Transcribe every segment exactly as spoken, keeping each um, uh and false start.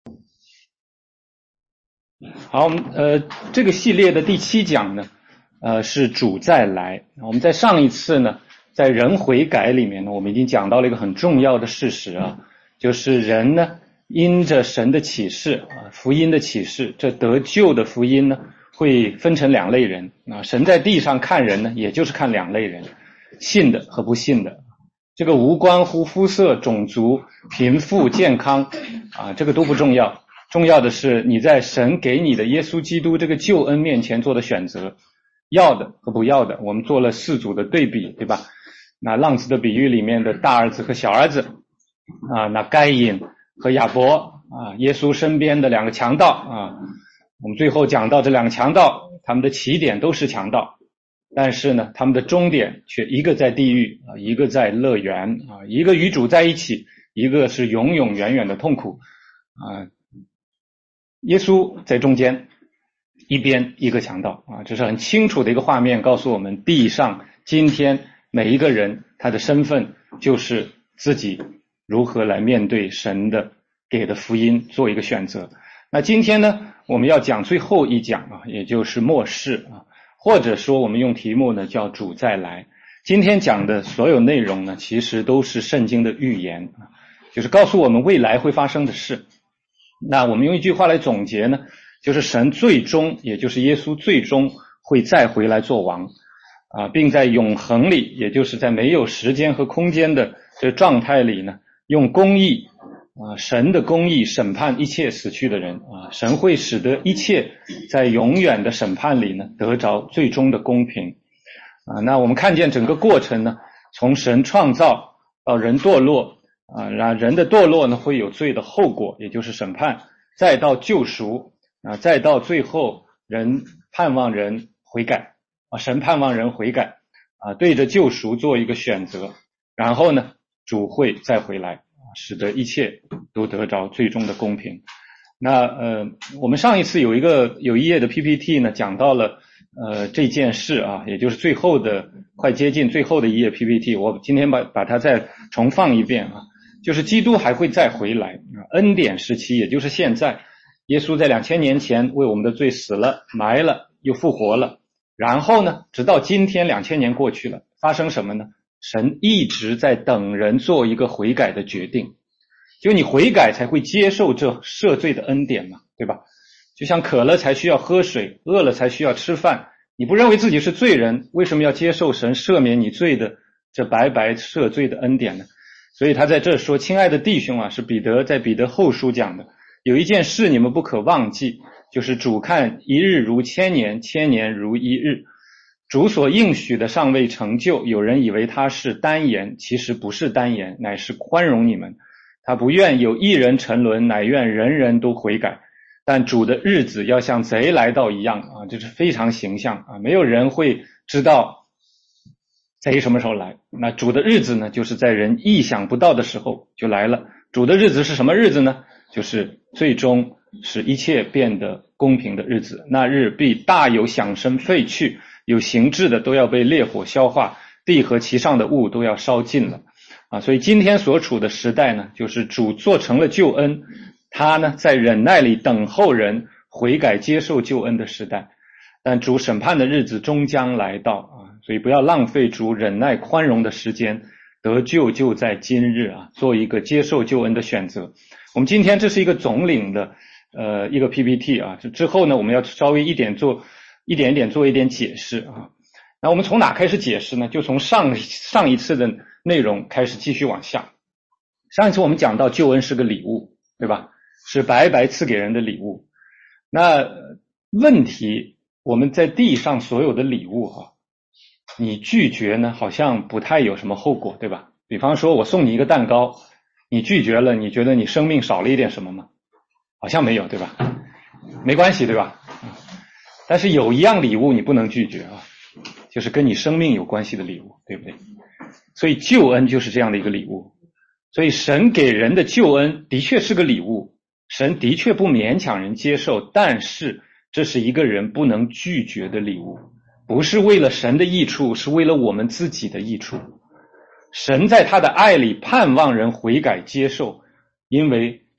好，呃，这个系列的第七讲呢，呃，是主再来。我们在上一次呢，在人悔改里面呢，我们已经讲到了一个很重要的事实啊，就是人呢，因着神的启示啊，福音的启示，这得救的福音呢，会分成两类人啊。神在地上看人呢，也就是看两类人，信的和不信的。这个无关乎肤色、种族、贫富、健康啊，这个都不重要。重要的是你在神给你的耶稣基督这个救恩面前做的选择，要的和不要的。我们做了四组的对比，对吧？那浪子的比喻里面的大儿子和小儿子啊，那该隐和亚伯啊，耶稣身边的两个强盗啊，我们最后讲到这两个强盗，他们的起点都是强盗，但是呢，他们的终点却一个在地狱啊，一个在乐园啊，一个与主在一起，一个是永永远远的痛苦啊。耶稣在中间，一边一个强盗啊，这是很清楚的一个画面，告诉我们地上今天每一个人他的身份就是自己如何来面对神的给的福音做一个选择。那今天呢，我们要讲最后一讲啊，也就是末世啊，或者说我们用题目呢叫主再来。今天讲的所有内容呢，其实都是圣经的预言啊，就是告诉我们未来会发生的事。那我们用一句话来总结呢，就是神最终，也就是耶稣最终会再回来做王啊，并在永恒里，也就是在没有时间和空间的这个状态里呢，用公义啊，神的公义审判一切死去的人啊，神会使得一切在永远的审判里呢得着最终的公平啊。那我们看见整个过程呢，从神创造到人堕落啊，然人的堕落呢会有罪的后果，也就是审判，再到救赎啊，再到最后人盼望人悔改啊，神盼望人悔改啊，对着救赎做一个选择，然后呢，主会再回来啊，使得一切都得着最终的公平。那呃，我们上一次有一个有一页的 P P T 呢，讲到了呃这件事啊，也就是最后的快接近最后的一页 P P T， 我今天把把它再重放一遍啊。就是基督还会再回来，恩典时期也就是现在，耶稣在两千年前为我们的罪死了埋了又复活了，然后呢直到今天两千年过去了，发生什么呢？神一直在等人做一个悔改的决定，就你悔改才会接受这赦罪的恩典嘛，对吧？就像渴了才需要喝水，饿了才需要吃饭，你不认为自己是罪人，为什么要接受神赦免你罪的这白白赦罪的恩典呢？所以他在这说，亲爱的弟兄啊，是彼得在彼得后书讲的，有一件事你们不可忘记，就是主看一日如千年，千年如一日。主所应许的尚未成就，有人以为他是单言，其实不是单言，乃是宽容你们。他不愿有一人沉沦，乃愿人人都悔改。但主的日子要像贼来到一样啊，这是非常形象啊，没有人会知道贼什么时候来。那主的日子呢，就是在人意想不到的时候就来了。主的日子是什么日子呢？就是最终使一切变得公平的日子。那日必大有响声废去，有形质的都要被烈火消化，地和其上的物都要烧尽了啊。所以今天所处的时代呢，就是主做成了救恩，他呢在忍耐里等候人悔改接受救恩的时代。但主审判的日子终将来到啊，所以不要浪费主忍耐宽容的时间，得救就在今日啊，做一个接受救恩的选择。我们今天这是一个总领的呃一个 P P T 啊，之后呢我们要稍微一点做一点一点做一点解释啊。那我们从哪开始解释呢？就从上上一次的内容开始继续往下。上一次我们讲到救恩是个礼物，对吧？是白白赐给人的礼物。那问题，我们在地上所有的礼物啊，你拒绝呢好像不太有什么后果，对吧？比方说我送你一个蛋糕，你拒绝了，你觉得你生命少了一点什么吗？好像没有，对吧？没关系，对吧？但是有一样礼物你不能拒绝啊，就是跟你生命有关系的礼物，对不对？所以救恩就是这样的一个礼物。所以神给人的救恩的确是个礼物，神的确不勉强人接受，但是这是一个人不能拒绝的礼物，不是为了神的益处，是为了我们自己的益处。神在他的爱里盼望人悔改接受，因为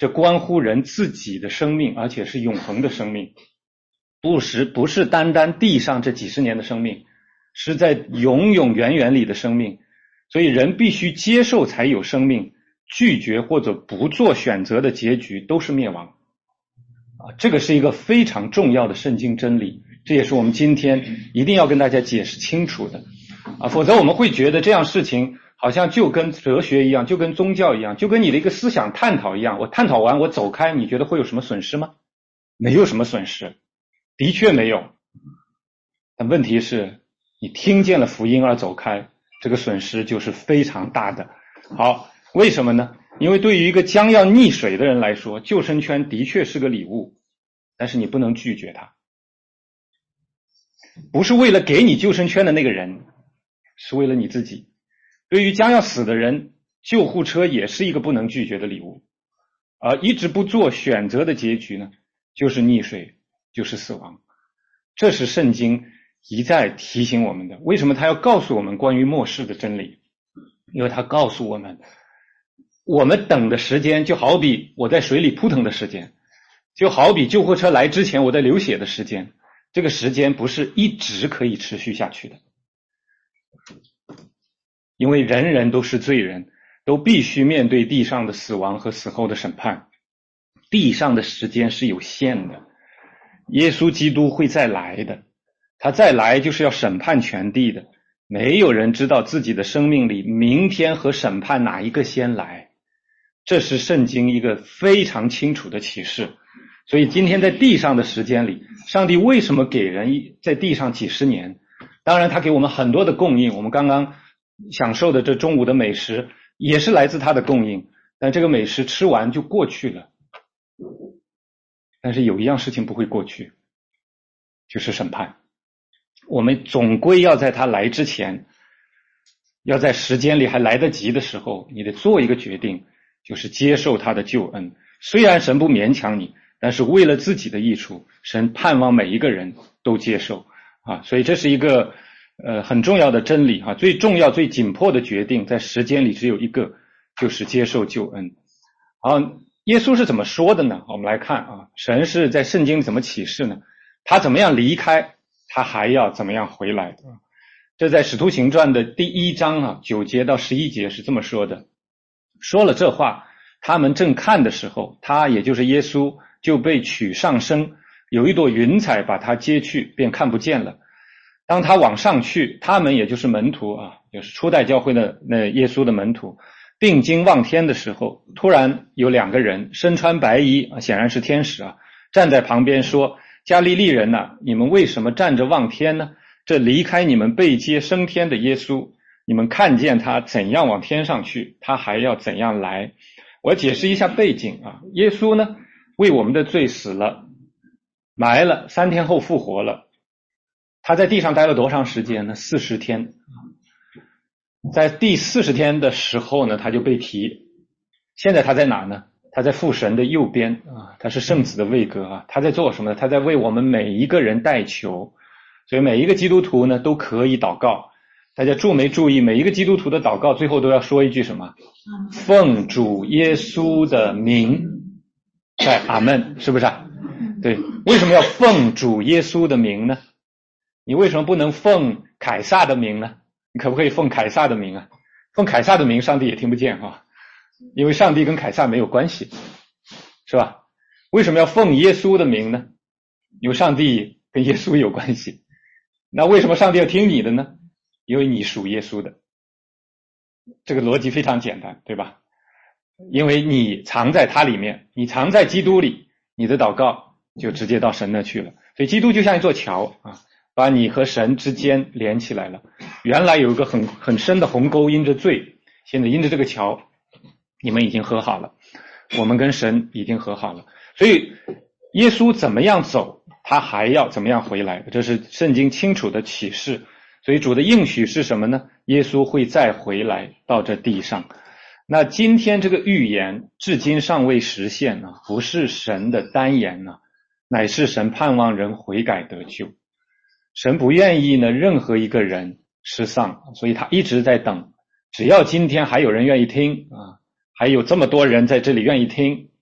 这关乎人自己的生命，而且是永恒的生命，不是不是单单地上这几十年的生命，是在永永远远里的生命。所以人必须接受才有生命，拒绝或者不做选择的结局都是灭亡啊，这个是一个非常重要的圣经真理，这也是我们今天一定要跟大家解释清楚的啊，否则我们会觉得这样事情好像就跟哲学一样，就跟宗教一样，就跟你的一个思想探讨一样，我探讨完我走开，你觉得会有什么损失吗？没有什么损失，的确没有。但问题是你听见了福音而走开，这个损失就是非常大的。好，为什么呢？因为对于一个将要溺水的人来说，救生圈的确是个礼物，但是你不能拒绝它。不是为了给你救生圈的那个人，是为了你自己。对于将要死的人，救护车也是一个不能拒绝的礼物。而一直不做选择的结局呢，就是溺水，就是死亡。这是圣经一再提醒我们的。为什么他要告诉我们关于末世的真理？因为他告诉我们，我们等的时间就好比我在水里扑腾的时间，就好比救护车来之前我在流血的时间，这个时间不是一直可以持续下去的。因为人人都是罪人，都必须面对地上的死亡和死后的审判。地上的时间是有限的，耶稣基督会再来的，他再来就是要审判全地的。没有人知道自己的生命里明天和审判哪一个先来，这是圣经一个非常清楚的启示。所以今天在地上的时间里，上帝为什么给人在地上几十年？当然他给我们很多的供应，我们刚刚享受的这中午的美食也是来自他的供应，但这个美食吃完就过去了。但是有一样事情不会过去，就是审判。我们总归要在他来之前，要在时间里还来得及的时候，你得做一个决定，就是接受他的救恩。虽然神不勉强你，但是为了自己的益处，神盼望每一个人都接受啊。所以这是一个呃很重要的真理啊，最重要最紧迫的决定在时间里只有一个，就是接受救恩。好，耶稣是怎么说的呢？我们来看啊，神是在圣经里怎么启示呢？他怎么样离开，他还要怎么样回来。这在使徒行传的第一章啊九节到十一节是这么说的。说了这话，他们正看的时候，他也就是耶稣就被取上升，有一朵云彩把他接去，便看不见了。当他往上去，他们也就是门徒啊，就是初代教会的那耶稣的门徒，定睛望天的时候，突然有两个人身穿白衣啊，显然是天使啊，站在旁边说：加利利人啊，你们为什么站着望天呢？这离开你们被接升天的耶稣，你们看见他怎样往天上去，他还要怎样来。我解释一下背景啊，耶稣呢为我们的罪死了，埋了，三天后复活了。他在地上待了多长时间呢？四十天。在第四十天的时候呢，他就被提。现在他在哪呢？他在父神的右边啊，他是圣子的位格啊。他在做什么呢？他在为我们每一个人代求。所以每一个基督徒呢都可以祷告。大家注没注意，每一个基督徒的祷告最后都要说一句什么？奉主耶稣的名，在阿们，是不是啊？对，为什么要奉主耶稣的名呢？你为什么不能奉凯撒的名呢？你可不可以奉凯撒的名啊？奉凯撒的名上帝也听不见啊，因为上帝跟凯撒没有关系，是吧？为什么要奉耶稣的名呢？因为上帝跟耶稣有关系。那为什么上帝要听你的呢？因为你属耶稣的。这个逻辑非常简单，对吧？因为你藏在他里面，你藏在基督里，你的祷告就直接到神那去了。所以基督就像一座桥啊，把你和神之间连起来了。原来有一个很很深的鸿沟，因着罪，现在因着这个桥，你们已经和好了，我们跟神已经和好了。所以耶稣怎么样走，他还要怎么样回来，这是圣经清楚的启示。所以主的应许是什么呢？耶稣会再回来到这地上。那今天这个预言至今尚未实现呢，不是神的单言呢，乃是神盼望人悔改得救。神不愿意呢任何一个人失丧，所以他一直在等。只要今天还有人愿意听啊，还有这么多人在这里愿意听，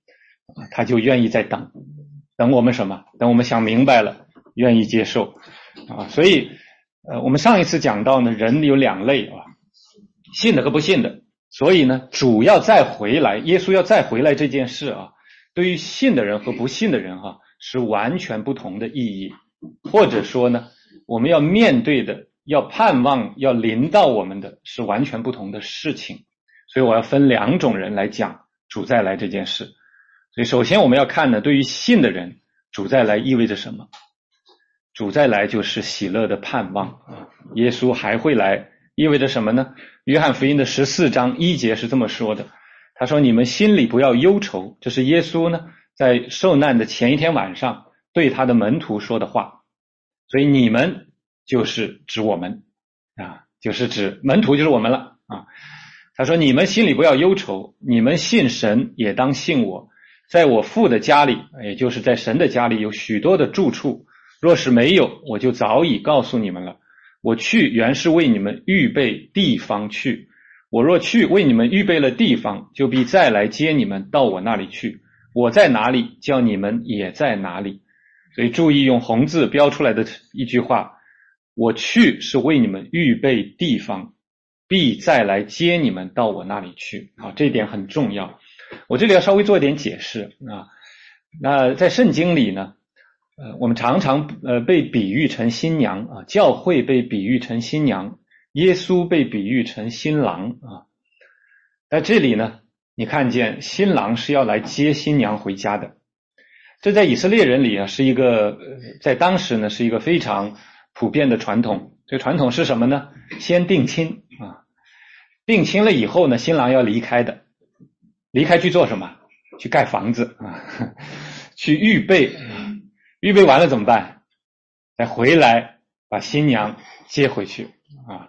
他就愿意再等，等我们什么？等我们想明白了，愿意接受啊。所以呃，我们上一次讲到呢，人有两类啊，信的和不信的。所以呢，主要再回来，耶稣要再回来这件事啊，对于信的人和不信的人哈、啊，是完全不同的意义。或者说呢，我们要面对的，要盼望，要临到我们的是完全不同的事情。所以我要分两种人来讲主再来这件事。所以首先我们要看呢，对于信的人，主再来意味着什么？主再来就是喜乐的盼望啊，耶稣还会来，意味着什么呢？约翰福音的十四章一节是这么说的，他说你们心里不要忧愁，这是耶稣呢在受难的前一天晚上对他的门徒说的话。所以你们就是指我们啊，就是指门徒就是我们了啊。他说你们心里不要忧愁，你们信神也当信我，在我父的家里，也就是在神的家里有许多的住处，若是没有，我就早已告诉你们了。我去原是为你们预备地方去，我若去为你们预备了地方，就必再来接你们到我那里去。我在哪里，叫你们也在哪里。所以注意用红字标出来的一句话，我去是为你们预备地方，必再来接你们到我那里去啊，这一点很重要。我这里要稍微做一点解释啊。那在圣经里呢，呃，我们常常呃被比喻成新娘啊，教会被比喻成新娘，耶稣被比喻成新郎啊。在这里呢，你看见新郎是要来接新娘回家的，这在以色列人里啊是一个，在当时呢是一个非常普遍的传统。这个传统是什么呢？先定亲啊，定亲了以后呢，新郎要离开的，离开去做什么？去盖房子啊，去预备，预备完了怎么办？再回来把新娘接回去啊。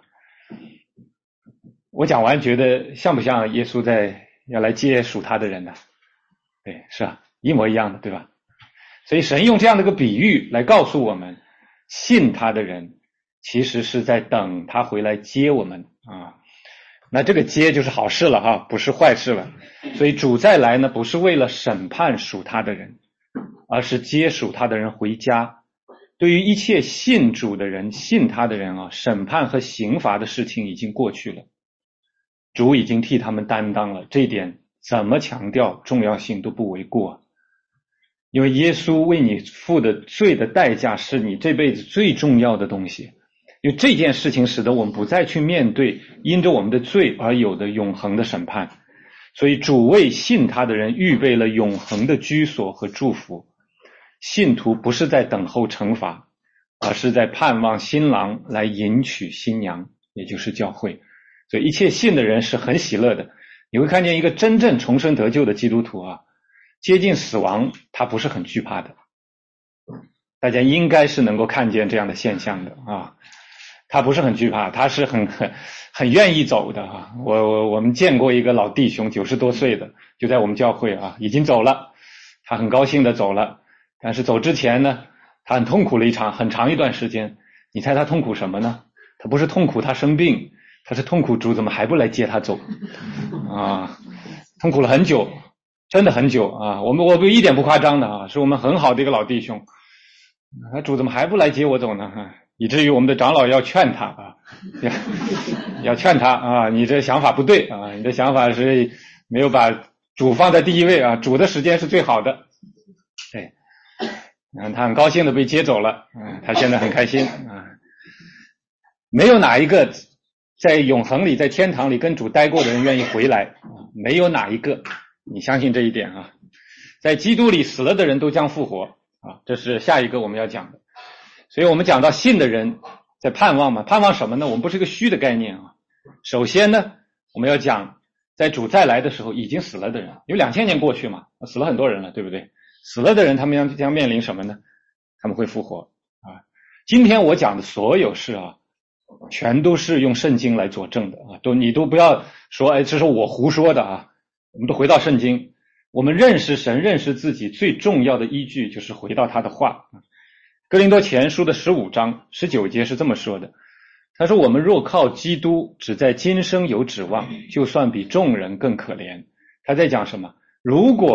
我讲完觉得像不像耶稣在要来接属他的人呢？对，是啊，一模一样的，对吧？所以神用这样的一个比喻来告诉我们，信他的人其实是在等他回来接我们啊。那这个接就是好事了哈，不是坏事了。所以主再来呢，不是为了审判属他的人，而是接属他的人回家。对于一切信主的人，信他的人啊，审判和刑罚的事情已经过去了，主已经替他们担当了，这一点怎么强调重要性都不为过。因为耶稣为你付的罪的代价是你这辈子最重要的东西，因为这件事情使得我们不再去面对因着我们的罪而有的永恒的审判，所以主为信他的人预备了永恒的居所和祝福。信徒不是在等候惩罚，而是在盼望新郎来迎娶新娘，也就是教会。所以一切信的人是很喜乐的。你会看见一个真正重生得救的基督徒啊，接近死亡他不是很惧怕的，大家应该是能够看见这样的现象的啊。他不是很惧怕，他是很很很愿意走的啊。我我我们见过一个老弟兄，九十多岁的，就在我们教会啊，已经走了，他很高兴的走了，但是走之前呢，他很痛苦了一场很长一段时间。你猜他痛苦什么呢？他不是痛苦他生病，他是痛苦主怎么还不来接他走啊，痛苦了很久。真的很久啊，我们我不一点不夸张的啊，是我们很好的一个老弟兄，那主怎么还不来接我走呢？啊、以至于我们的长老要劝他啊，要, 要劝他啊，你这想法不对啊，你的想法是没有把主放在第一位啊，主的时间是最好的。对，嗯，他很高兴的被接走了，嗯，他现在很开心啊。没有哪一个在永恒里在天堂里跟主待过的人愿意回来，没有哪一个。你相信这一点啊？在基督里死了的人都将复活啊，这是下一个我们要讲的。所以我们讲到信的人在盼望嘛，盼望什么呢？我们不是一个虚的概念啊。首先呢，我们要讲在主再来的时候已经死了的人，因为两千年过去嘛，死了很多人了，对不对？死了的人他们将将面临什么呢？他们会复活啊。今天我讲的所有事啊，全都是用圣经来佐证的啊，都你都不要说哎，这是我胡说的啊。我们都回到圣经，我们认识神认识自己最重要的依据就是回到他的话。哥林多前书的十五章十九节是这么说的，他说我们若靠基督只在今生有指望，就算比众人更可怜。他在讲什么？如果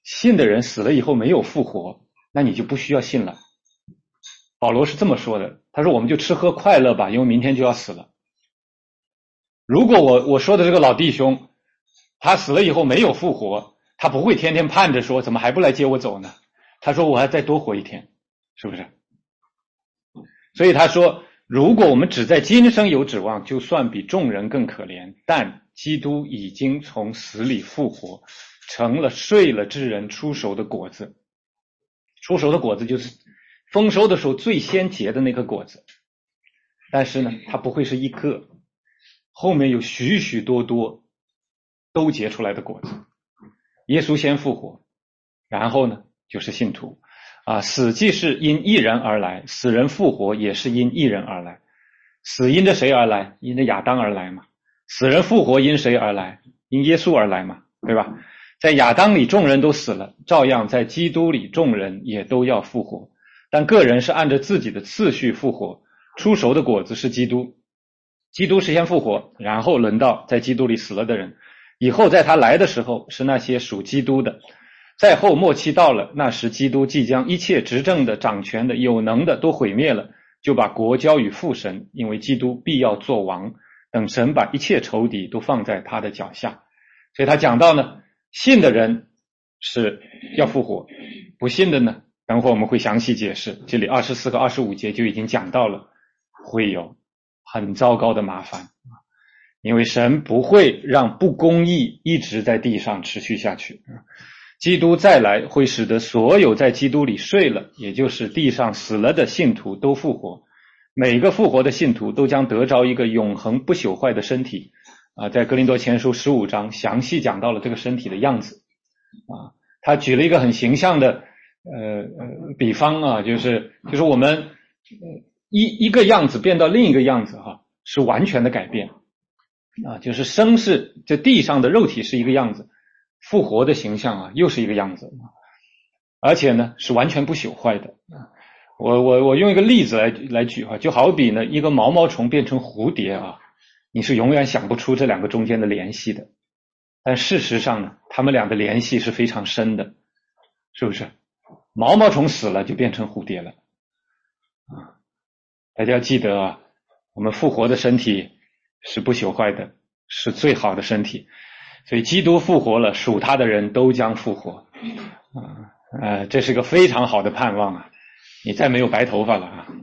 信的人死了以后没有复活，那你就不需要信了。保罗是这么说的，他说我们就吃喝快乐吧，因为明天就要死了。如果我我说的这个老弟兄他死了以后没有复活，他不会天天盼着说怎么还不来接我走呢？他说我还再多活一天，是不是？所以他说如果我们只在今生有指望，就算比众人更可怜，但基督已经从死里复活，成了睡了之人出熟的果子。出熟的果子就是丰收的时候最先结的那个果子，但是呢它不会是一个，后面有许许多多都结出来的果子。耶稣先复活，然后呢就是信徒啊，死既是因一人而来，死人复活也是因一人而来。死因着谁而来？因着亚当而来嘛。死人复活因谁而来？因耶稣而来嘛，对吧？在亚当里众人都死了，照样在基督里众人也都要复活，但个人是按照自己的次序复活。出熟的果子是基督，基督是先复活，然后轮到在基督里死了的人，以后在他来的时候是那些属基督的。再后末期到了，那时基督即将一切执政的、掌权的、有能的都毁灭了，就把国交与父神，因为基督必要做王，等神把一切仇敌都放在他的脚下。所以他讲到呢，信的人是要复活，不信的呢，等会我们会详细解释。这里二十四和二十五节就已经讲到了，会有很糟糕的麻烦，因为神不会让不公义一直在地上持续下去。基督再来会使得所有在基督里睡了，也就是地上死了的信徒都复活。每个复活的信徒都将得着一个永恒不朽坏的身体啊，在哥林多前书十五章详细讲到了这个身体的样子啊。他举了一个很形象的呃呃比方啊，就是就是我们、呃、一一个样子变到另一个样子哈、啊，是完全的改变啊，就是生是这地上的肉体是一个样子，复活的形象啊又是一个样子，而且呢是完全不朽坏的。我我我用一个例子来来举哈，就好比呢一个毛毛虫变成蝴蝶啊，你是永远想不出这两个中间的联系的，但事实上呢他们俩的联系是非常深的，是不是？毛毛虫死了就变成蝴蝶了啊！大家要记得啊，我们复活的身体是不朽坏的，是最好的身体，所以基督复活了，属他的人都将复活啊，呃，这是个非常好的盼望啊！你再没有白头发了啊！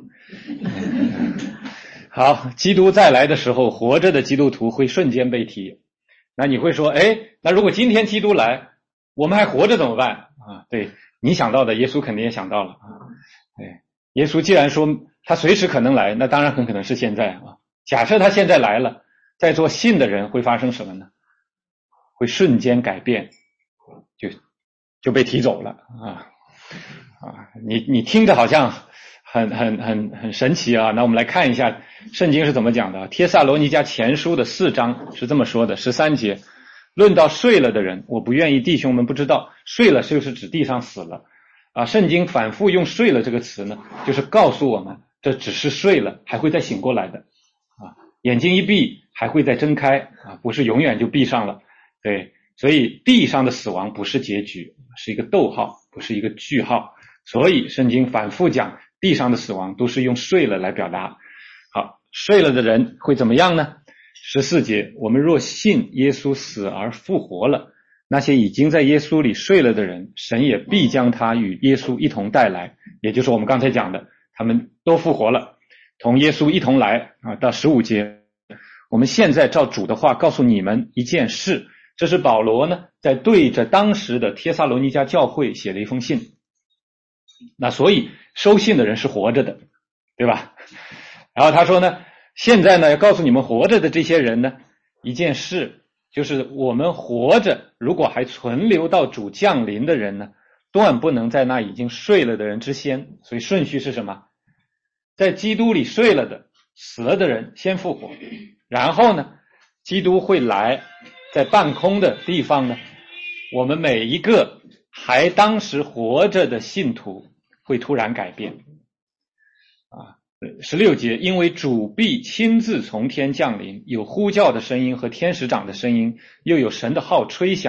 好，基督再来的时候，活着的基督徒会瞬间被提。那你会说，哎，那如果今天基督来，我们还活着怎么办啊？对，你想到的，耶稣肯定也想到了啊。对，耶稣既然说他随时可能来，那当然很可能是现在啊。假设他现在来了，在做信的人会发生什么呢？会瞬间改变，就就被提走了啊啊！你你听着好像很很很很神奇啊。那我们来看一下圣经是怎么讲的。帖撒罗尼迦前书的四章是这么说的，十三节，论到睡了的人，我不愿意弟兄们不知道，睡了就是指地上死了啊。圣经反复用睡了这个词呢，就是告诉我们这只是睡了，还会再醒过来的啊。眼睛一闭还会再睁开啊，不是永远就闭上了。对，所以地上的死亡不是结局，是一个逗号，不是一个句号。所以圣经反复讲地上的死亡都是用睡了来表达。好，睡了的人会怎么样呢？十四节，我们若信耶稣死而复活了，那些已经在耶稣里睡了的人，神也必将他与耶稣一同带来，也就是我们刚才讲的，他们都复活了，同耶稣一同来啊。到十五节，我们现在照主的话告诉你们一件事，这是保罗呢在对着当时的帖撒罗尼迦教会写了一封信。那所以收信的人是活着的，对吧？然后他说呢，现在呢要告诉你们活着的这些人呢一件事，就是我们活着如果还存留到主降临的人呢，断不能在那已经睡了的人之先。所以顺序是什么？在基督里睡了的死了的人先复活，然后呢基督会来，在半空的地方呢，我们每一个还当时活着的信徒会突然改变啊。十六节，因为主必亲自从天降临，有呼叫的声音和天使长的声音，又有神的号吹响，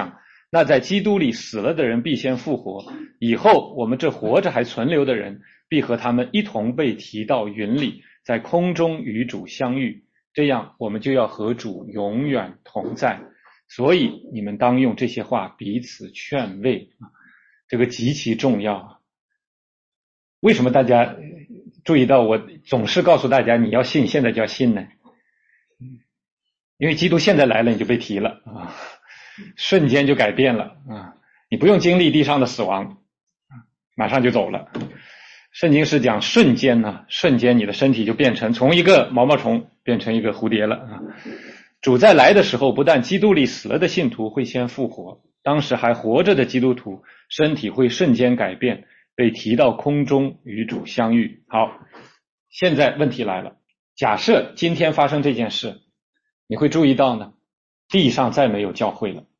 那在基督里死了的人必先复活，以后我们这活着还存留的人必和他们一同被提到云里，在空中与主相遇，这样我们就要和主永远同在。所以你们当用这些话彼此劝慰，这个极其重要。为什么大家注意到我总是告诉大家你要信，现在就要信呢？因为基督现在来了，你就被提了啊，瞬间就改变了啊！你不用经历地上的死亡，马上就走了。圣经是讲瞬间呢、啊，瞬间你的身体就变成从一个毛毛虫变成一个蝴蝶了啊！主再来的时候，不但基督里死了的信徒会先复活，当时还活着的基督徒身体会瞬间改变，被提到空中与主相遇。好，现在问题来了，假设今天发生这件事，你会注意到呢，地上再没有教会了。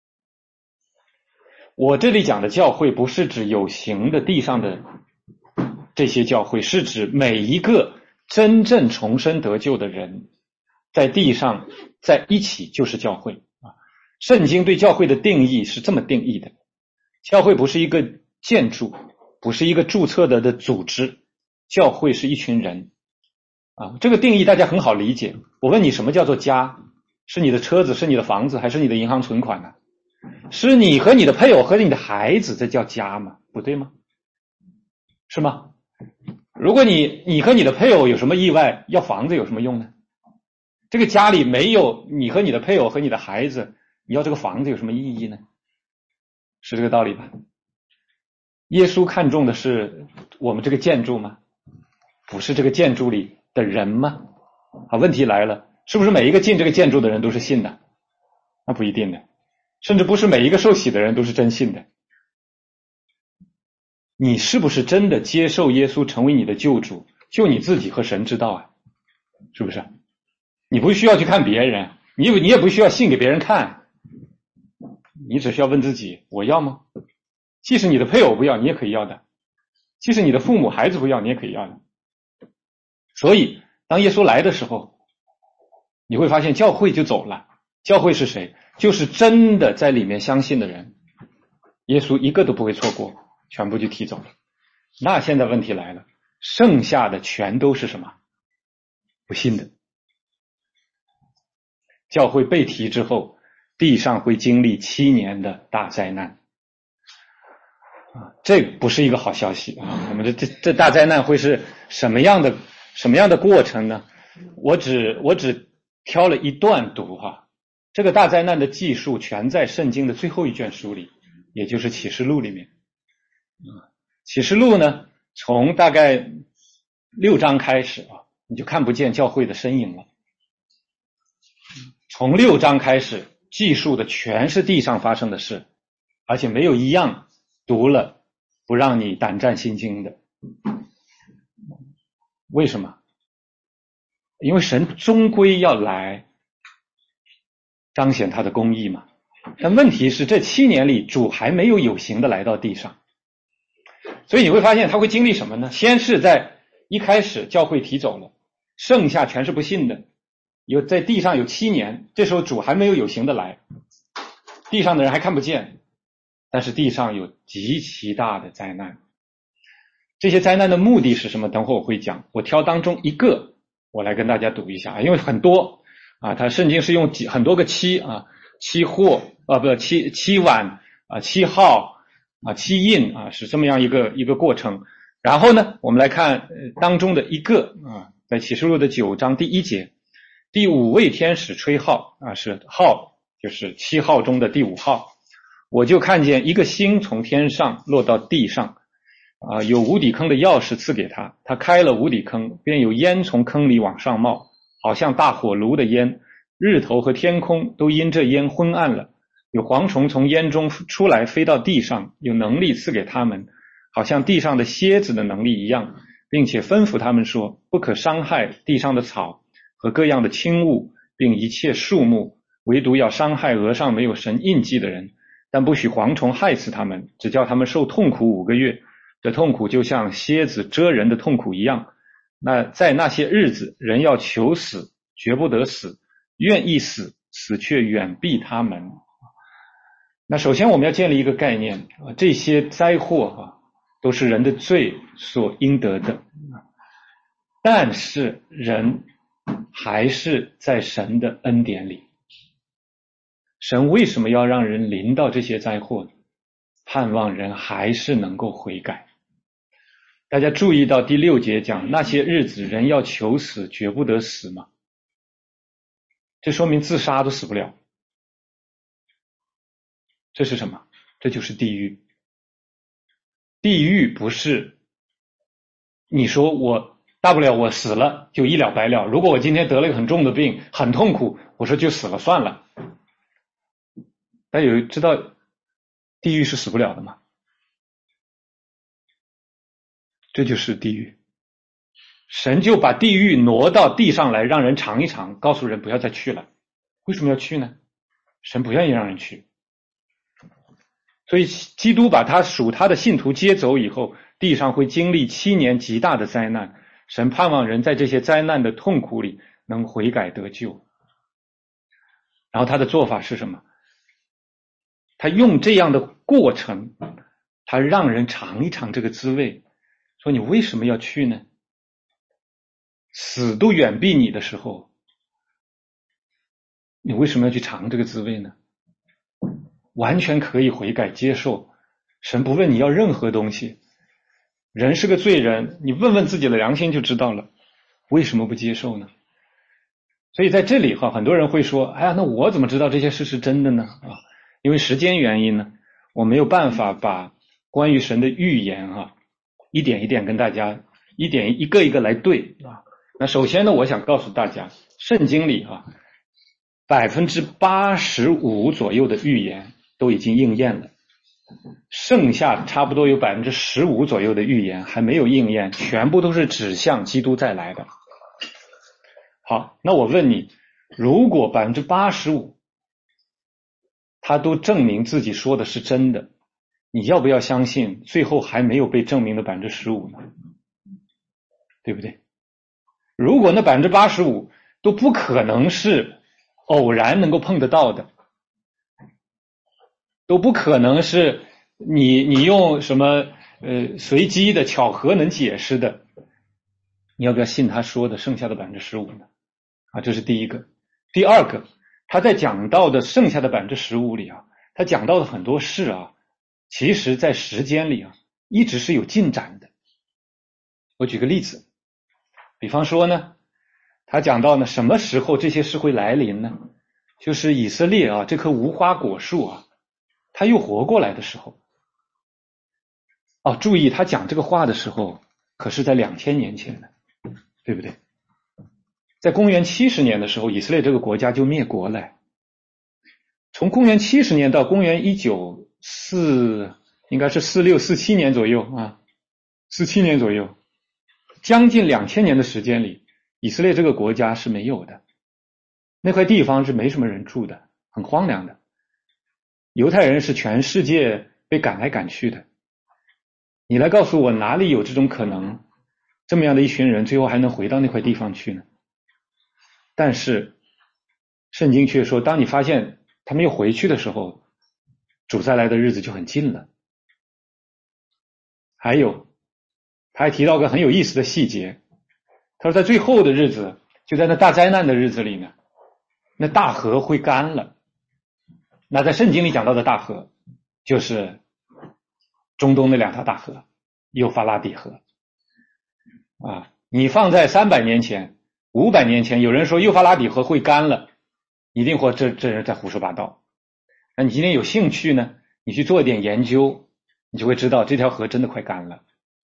我这里讲的教会不是指有形的地上的这些教会，是指每一个真正重生得救的人在地上在一起就是教会啊。圣经对教会的定义是这么定义的，教会不是一个建筑，不是一个注册的的组织，教会是一群人啊。这个定义大家很好理解。我问你，什么叫做家？是你的车子，是你的房子，还是你的银行存款呢？是你和你的配偶和你的孩子，这叫家吗？不对吗？是吗？如果你你和你的配偶有什么意外，要房子有什么用呢？这个家里没有你和你的配偶和你的孩子，你要这个房子有什么意义呢？是这个道理吧？耶稣看重的是我们这个建筑吗？不是这个建筑里的人吗？啊，问题来了，是不是每一个进这个建筑的人都是信的？那不一定的，甚至不是每一个受洗的人都是真信的。你是不是真的接受耶稣成为你的救主，就你自己和神知道啊？是不是？你不需要去看别人，你你也不需要信给别人看，你只需要问自己，我要吗？即使你的配偶不要，你也可以要的；即使你的父母孩子不要，你也可以要的。所以当耶稣来的时候，你会发现教会就走了。教会是谁？就是真的在里面相信的人，耶稣一个都不会错过，全部就提走了。那现在问题来了，剩下的全都是什么？不信的。教会被提之后，地上会经历七年的大灾难啊，这不是一个好消息啊！我们的这这大灾难会是什么样的什么样的过程呢？我只我只挑了一段读哈。这个大灾难的记述全在圣经的最后一卷书里，也就是启示录里面。启示录呢，从大概六章开始啊，你就看不见教会的身影了。从六章开始，记述的全是地上发生的事，而且没有一样读了不让你胆战心惊的。为什么？因为神终归要来彰显他的公义嘛。但问题是这七年里主还没有有形的来到地上，所以你会发现他会经历什么呢？先是在一开始教会提走了，剩下全是不信的，有在地上有七年，这时候主还没有有形的来，地上的人还看不见，但是地上有极其大的灾难。这些灾难的目的是什么？等会我会讲，我挑当中一个我来跟大家读一下，因为很多啊，它圣经是用几很多个七啊，七或啊不七七晚啊七号啊七印啊，是这么样一个一个过程。然后呢，我们来看、呃、当中的一个啊，在启示录的九章第一节，第五位天使吹号啊，是号就是七号中的第五号，我就看见一个星从天上落到地上。啊，有无底坑的钥匙赐给他，他开了无底坑，便有烟从坑里往上冒，好像大火炉的烟，日头和天空都因这烟昏暗了。有蝗虫从烟中出来飞到地上，有能力赐给他们，好像地上的蝎子的能力一样，并且吩咐他们说，不可伤害地上的草和各样的轻物，并一切树木，唯独要伤害额上没有神印记的人，但不许蝗虫害死他们，只叫他们受痛苦五个月。这痛苦就像蝎子蛰人的痛苦一样。那在那些日子，人要求死，绝不得死；愿意死，死却远避他们。 那首先我们要建立一个概念啊，这些灾祸啊都是人的罪所应得的，但是人还是在神的恩典里。神为什么要让人临到这些灾祸呢？盼望人还是能够悔改。大家注意到第六节讲那些日子人要求死绝不得死吗？这说明自杀都死不了。这是什么？这就是地狱。地狱不是你说我大不了我死了就一了百了，如果我今天得了一个很重的病很痛苦，我说就死了算了。大家有知道地狱是死不了的吗？这就是地狱。神就把地狱挪到地上来让人尝一尝，告诉人不要再去了。为什么要去呢？神不愿意让人去。所以基督把他属他的信徒接走以后，地上会经历七年极大的灾难，神盼望人在这些灾难的痛苦里能悔改得救。然后他的做法是什么？他用这样的过程，他让人尝一尝这个滋味，说你为什么要去呢？死都远避你的时候，你为什么要去尝这个滋味呢？完全可以悔改接受，神不问你要任何东西。人是个罪人，你问问自己的良心就知道了，为什么不接受呢？所以在这里哈，很多人会说，哎呀，那我怎么知道这些事是真的呢？啊，因为时间原因呢，我没有办法把关于神的预言啊，一点一点跟大家一点一个一个来对啊。那首先呢，我想告诉大家，圣经里啊，百分之八十五左右的预言都已经应验了，剩下差不多有百分之十五左右的预言还没有应验，全部都是指向基督再来的。好，那我问你，如果百分之八十五他都证明自己说的是真的，你要不要相信最后还没有被证明的百分之十五呢？对不对？如果那百分之八十五都不可能是偶然能够碰得到的，都不可能是你你用什么呃随机的巧合能解释的，你要不要信他说的剩下的百分之十五呢？啊，这是第一个。第二个，他在讲到的剩下的百分之十五里啊，他讲到的很多事啊，其实在时间里啊一直是有进展的。我举个例子，比方说呢，他讲到呢什么时候这些事会来临呢？就是以色列啊这棵无花果树啊，他又活过来的时候。哦，注意他讲这个话的时候，可是在两千年前的，对不对？在公元七十年的时候，以色列这个国家就灭国了。从公元七十年到公元一九四，应该是四六四七年左右啊，四七年左右，将近两千年的时间里，以色列这个国家是没有的，那块地方是没什么人住的，很荒凉的。犹太人是全世界被赶来赶去的。你来告诉我哪里有这种可能，这么样的一群人最后还能回到那块地方去呢？但是圣经却说，当你发现他们又回去的时候，主再来的日子就很近了。还有他还提到个很有意思的细节，他说在最后的日子，就在那大灾难的日子里呢，那大河会干了。那在圣经里讲到的大河就是中东那两条大河，幼发拉底河啊。你放在三百年前五百年前，有人说幼发拉底河会干了，一定或这这人在胡说八道。那你今天有兴趣呢，你去做一点研究，你就会知道这条河真的快干了。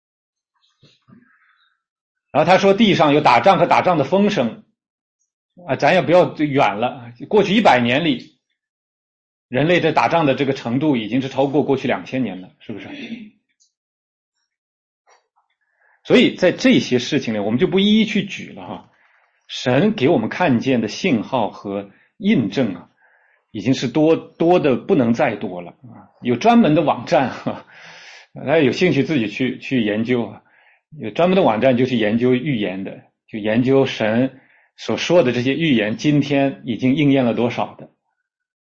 然后他说地上有打仗和打仗的风声啊，咱也不要远了，过去一百年里人类在打仗的这个程度已经是超过过去两千年了，是不是？所以在这些事情里我们就不一一去举了哈。神给我们看见的信号和印证啊，已经是多多的不能再多了啊！有专门的网站哈，大家有兴趣自己去去研究啊。有专门的网站就去研究预言的，就研究神所说的这些预言今天已经应验了多少的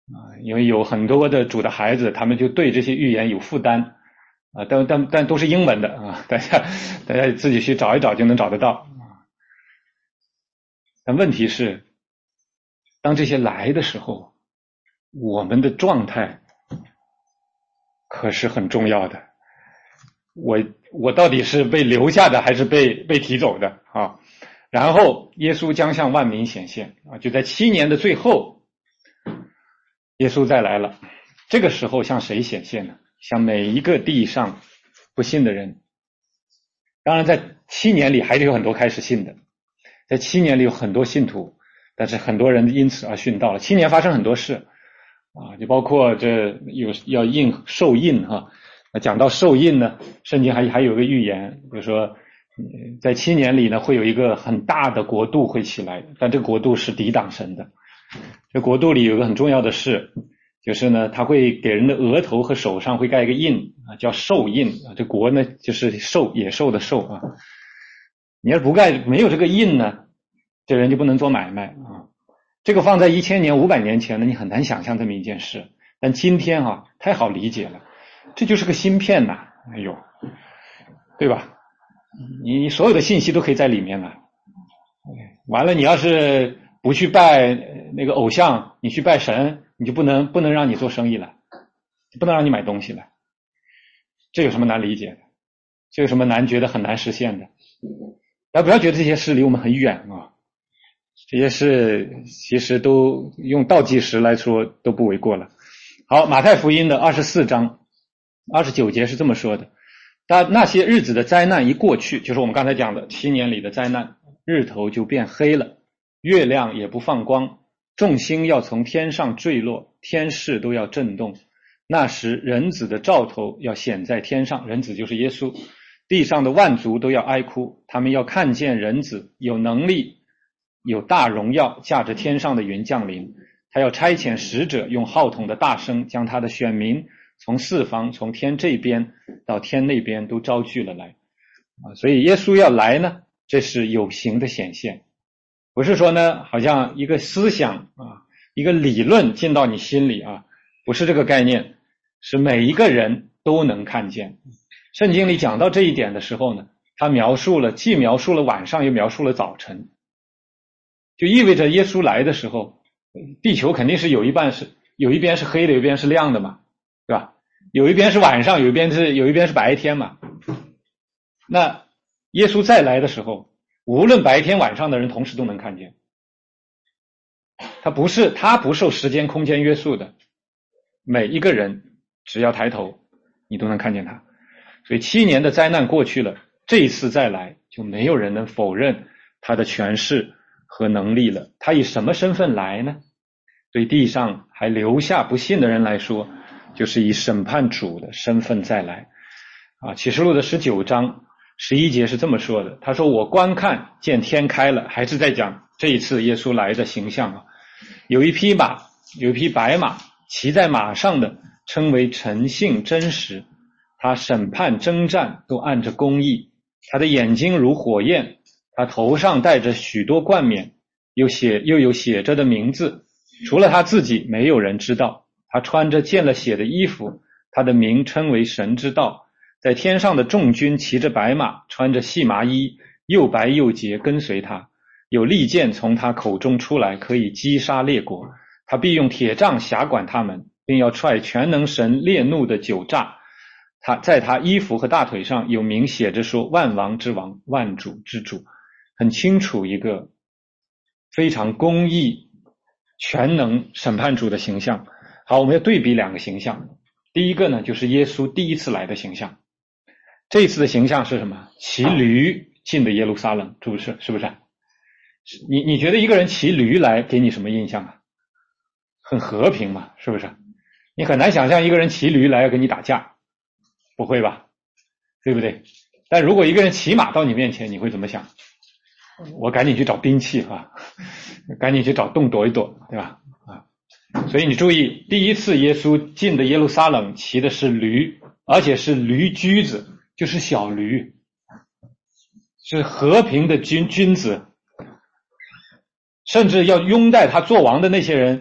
啊，因为有很多的主的孩子，他们就对这些预言有负担啊，但但但都是英文的啊，大家大家自己去找一找就能找得到啊。但问题是，当这些来的时候，我们的状态可是很重要的。我我到底是被留下的还是被被提走的啊？然后耶稣将向万民显现啊，就在七年的最后，耶稣再来了。这个时候向谁显现呢？向每一个地上不信的人。当然在七年里还是有很多开始信的，在七年里有很多信徒，但是很多人因此而殉道了。七年发生很多事啊，就包括这有要印受印哈。那讲到受印呢，圣经还还有个预言，比如说在七年里呢会有一个很大的国度会起来，但这个国度是抵挡神的。这国度里有个很重要的事，就是呢他会给人的额头和手上会盖一个印啊，叫兽印啊。这国呢就是兽，野兽的兽啊。你要不盖没有这个印呢，这人就不能做买卖啊。这个放在一千年五百年前呢，你很难想象这么一件事，但今天啊太好理解了，这就是个芯片呐，哎呦，对吧？你你所有的信息都可以在里面了。完了，你要是不去拜那个偶像，你去拜神，你就不能不能让你做生意了，不能让你买东西了。这有什么难理解的？这有什么难觉得很难实现的？大家不要觉得这些事离我们很远啊，这些事其实都用倒计时来说都不为过了。好，马太福音的二十四章二十九节是这么说的：但那些日子的灾难一过去，就是我们刚才讲的七年里的灾难，日头就变黑了，月亮也不放光，众星要从天上坠落，天势都要震动。那时人子的兆头要显在天上，人子就是耶稣，地上的万族都要哀哭，他们要看见人子有能力有大荣耀，驾着天上的云降临。他要差遣使者，用号筒的大声，将他的选民从四方，从天这边到天那边都招聚了来啊。所以耶稣要来呢，这是有形的显现，不是说呢好像一个思想啊，一个理论进到你心里啊，不是这个概念，是每一个人都能看见。圣经里讲到这一点的时候呢，他描述了既描述了晚上，又描述了早晨，就意味着耶稣来的时候，地球肯定是有一半是有一边是黑的，有一边是亮的嘛，对吧？有一边是晚上，有一边是有一边是白天嘛。那耶稣再来的时候，无论白天晚上的人同时都能看见。他不是他不受时间空间约束的，每一个人只要抬头，你都能看见他。所以七年的灾难过去了，这一次再来，就没有人能否认他的权势和能力了。他以什么身份来呢？对地上还留下不信的人来说，就是以审判主的身份再来啊。启示录的十九章十一节是这么说的，他说我观看见天开了，还是在讲这一次耶稣来的形象啊。有一匹马，有一匹白马，骑在马上的称为诚信真实，他审判征战都按着公义，他的眼睛如火焰，他头上戴着许多冠冕，又写又有写着的名字，除了他自己没有人知道。他穿着见了血的衣服，他的名称为神之道。在天上的众军骑着白马，穿着细麻衣，又白又洁，跟随他。有利剑从他口中出来，可以击杀列国。他必用铁杖辖管他们，并要踹全能神烈怒的酒榨。他在他衣服和大腿上有名写着说，万王之王，万主之主。很清楚一个非常公义全能审判主的形象。好，我们要对比两个形象。第一个呢，就是耶稣第一次来的形象。这一次的形象是什么？骑驴进的耶路撒冷，是不是？是不是？你你觉得一个人骑驴来给你什么印象啊？很和平嘛，是不是？你很难想象一个人骑驴来要跟你打架，不会吧？对不对？但如果一个人骑马到你面前，你会怎么想？我赶紧去找兵器啊，赶紧去找洞躲一躲，对吧？啊，所以你注意，第一次耶稣进的耶路撒冷骑的是驴，而且是驴驹子，就是小驴，是和平的君君子。甚至要拥戴他做王的那些人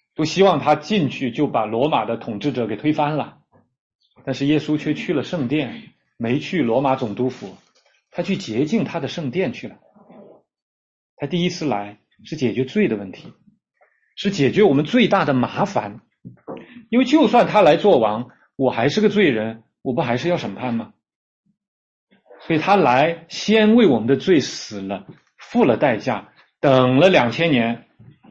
都希望他进去就把罗马的统治者给推翻了。但是耶稣却去了圣殿，没去罗马总督府，他去洁净他的圣殿去了。他第一次来是解决罪的问题，是解决我们最大的麻烦。因为就算他来做王，我还是个罪人，我不还是要审判吗？所以他来先为我们的罪死了，付了代价，等了两千年，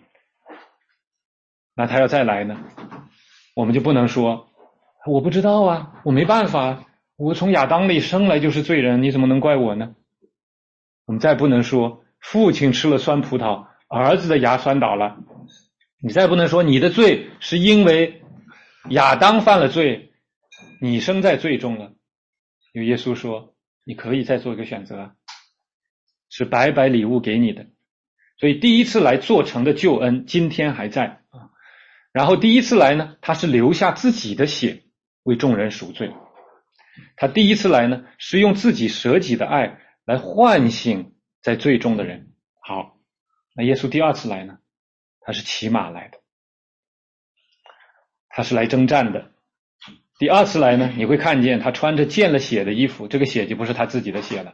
那他要再来呢，我们就不能说我不知道啊，我没办法，我从亚当里生来就是罪人，你怎么能怪我呢？我们再不能说父亲吃了酸葡萄，儿子的牙酸倒了，你再不能说你的罪是因为亚当犯了罪，你生在罪中了。有耶稣说你可以再做一个选择，是白白礼物给你的。所以第一次来做成的救恩今天还在啊。然后第一次来呢，他是留下自己的血为众人赎罪。他第一次来呢，是用自己舍己的爱来唤醒在罪中的人。好，那耶稣第二次来呢，他是骑马来的，他是来征战的。第二次来呢，你会看见他穿着见了血的衣服，这个血就不是他自己的血了，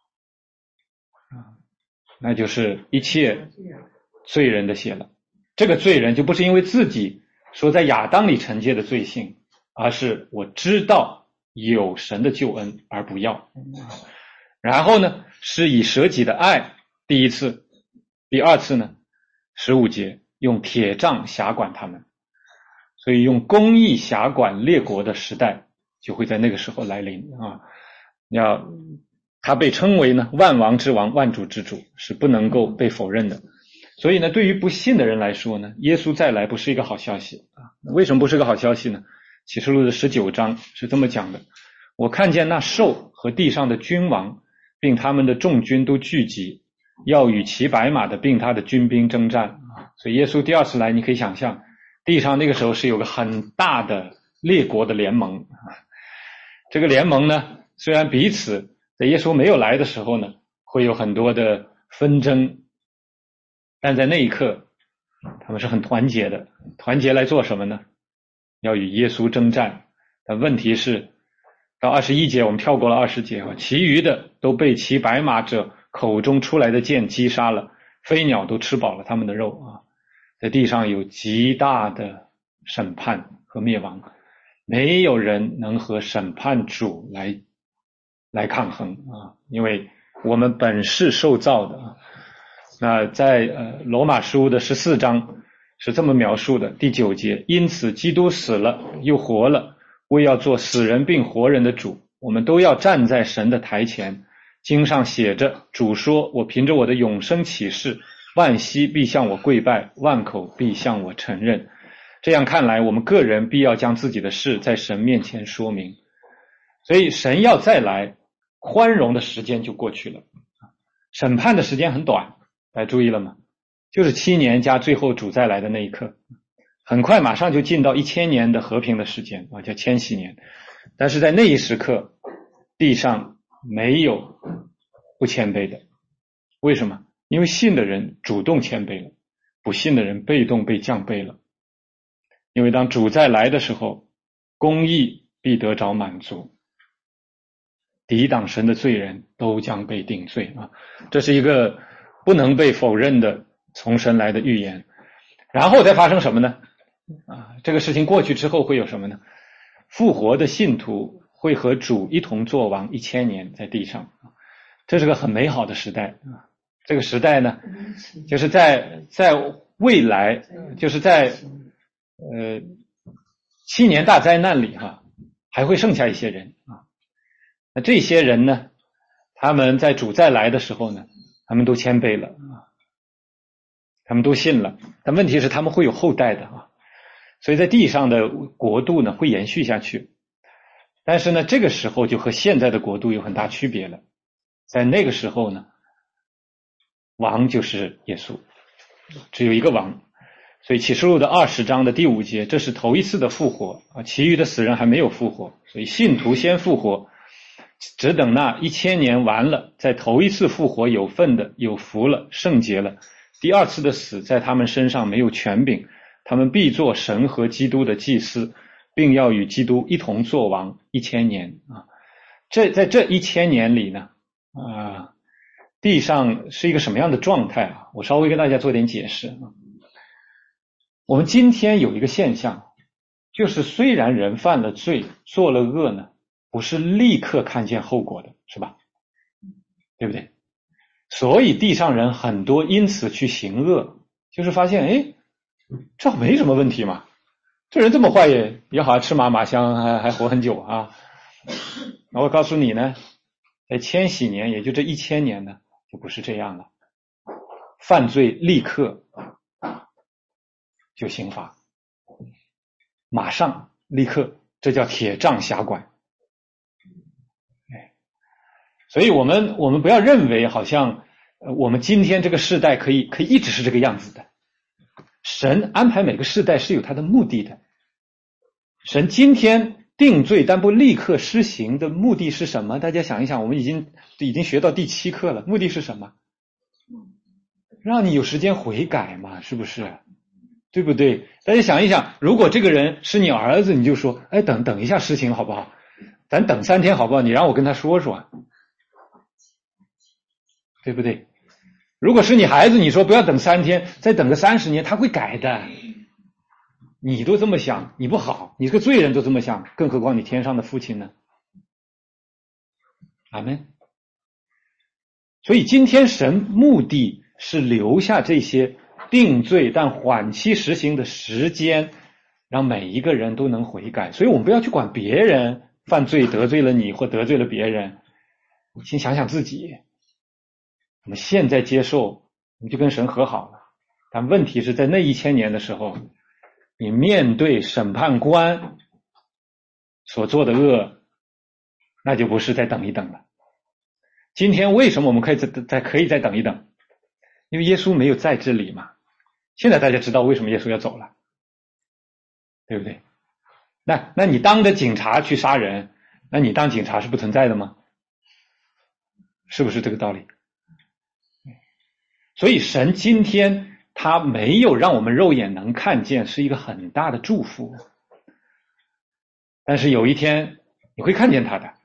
那就是一切罪人的血了。这个罪人就不是因为自己说在亚当里惩戒的罪性，而是我知道有神的救恩而不要。然后呢，是以舍己的爱，第一次。第二次呢，十五节用铁杖辖管他们。所以用公义辖管列国的时代就会在那个时候来临啊！要他被称为呢万王之王、万主之主，是不能够被否认的。所以呢，对于不信的人来说呢，耶稣再来不是一个好消息啊！为什么不是个好消息呢？启示录的十九章是这么讲的：我看见那兽和地上的君王，并他们的众军都聚集，要与骑白马的并他的军兵征战啊！所以耶稣第二次来，你可以想象。地上那个时候是有个很大的列国的联盟，这个联盟呢，虽然彼此在耶稣没有来的时候呢，会有很多的纷争，但在那一刻，他们是很团结的。团结来做什么呢？要与耶稣征战。但问题是，到二十一节我们跳过了二十节啊，其余的都被骑白马者口中出来的剑击杀了，飞鸟都吃饱了他们的肉啊。在地上有极大的审判和灭亡，没有人能和审判主来来抗衡啊！因为我们本是受造的啊。那在呃罗马书的十四章是这么描述的，第九节，因此基督死了又活了，为要做死人并活人的主，我们都要站在神的台前。经上写着，主说，我凭着我的永生启示，万膝必向我跪拜，万口必向我承认。这样看来，我们个人必要将自己的事在神面前说明。所以神要再来，宽容的时间就过去了，审判的时间很短，大家注意了吗？就是七年加最后主再来的那一刻，很快马上就进到一千年的和平的时间啊，叫千禧年。但是在那一时刻，地上没有不谦卑的。为什么？因为信的人主动谦卑了，不信的人被动被降卑了。因为当主再来的时候，公义必得着满足，抵挡神的罪人都将被定罪啊！这是一个不能被否认的从神来的预言。然后再发生什么呢？啊，这个事情过去之后会有什么呢？复活的信徒会和主一同作王一千年在地上，这是个很美好的时代啊！这个时代呢，就是在在未来，就是在呃七年大灾难里哈，还会剩下一些人啊。那这些人呢，他们在主再来的时候呢，他们都谦卑了啊，他们都信了。但问题是他们会有后代的啊，所以在地上的国度呢会延续下去。但是呢，这个时候就和现在的国度有很大区别了。在那个时候呢，王就是耶稣，只有一个王。所以启示录的二十章的第五节，这是头一次的复活啊，其余的死人还没有复活，所以信徒先复活，只等那一千年完了，在头一次复活有份的有福了，圣洁了。第二次的死在他们身上没有权柄， 他们必做神和基督的祭司，并要与基督一同作王一千年啊。这在这一千年里呢，啊，地上是一个什么样的状态啊？我稍微跟大家做点解释啊。我们今天有一个现象，就是虽然人犯了罪，做了恶呢，不是立刻看见后果的，是吧？对不对？所以地上人很多因此去行恶，就是发现，哎，这没什么问题嘛，这人这么坏也也好像吃马马香，还还活很久啊。那我告诉你呢，在千禧年，也就这一千年呢，就不是这样了，犯罪立刻就刑罚，马上立刻，这叫铁杖辖管。所以我们我们不要认为好像呃我们今天这个世代可以可以一直是这个样子的。神安排每个世代是有他的目的的。神今天定罪但不立刻施行的目的是什么？大家想一想，我们已经已经学到第七课了，目的是什么？让你有时间悔改嘛，是不是？对不对？大家想一想，如果这个人是你儿子，你就说，哎，等等一下施行好不好？咱等三天好不好？你让我跟他说说，对不对？如果是你孩子，你说不要等三天，再等个三十年，他会改的。你都这么想，你不好，你是个罪人都这么想，更何况你天上的父亲呢？阿们。所以今天神目的是留下这些定罪但缓期实行的时间，让每一个人都能悔改。所以我们不要去管别人犯罪得罪了你或得罪了别人，你先想想自己。我们现在接受，我们就跟神和好了。但问题是在那一千年的时候，你面对审判官所做的恶，那就不是再等一等了。今天为什么我们可以再再可以再等一等？因为耶稣没有在这里嘛。现在大家知道为什么耶稣要走了，对不对？那那你当着警察去杀人，那你当警察是不存在的吗？是不是这个道理？所以神今天他没有让我们肉眼能看见，是一个很大的祝福。但是有一天你会看见他的，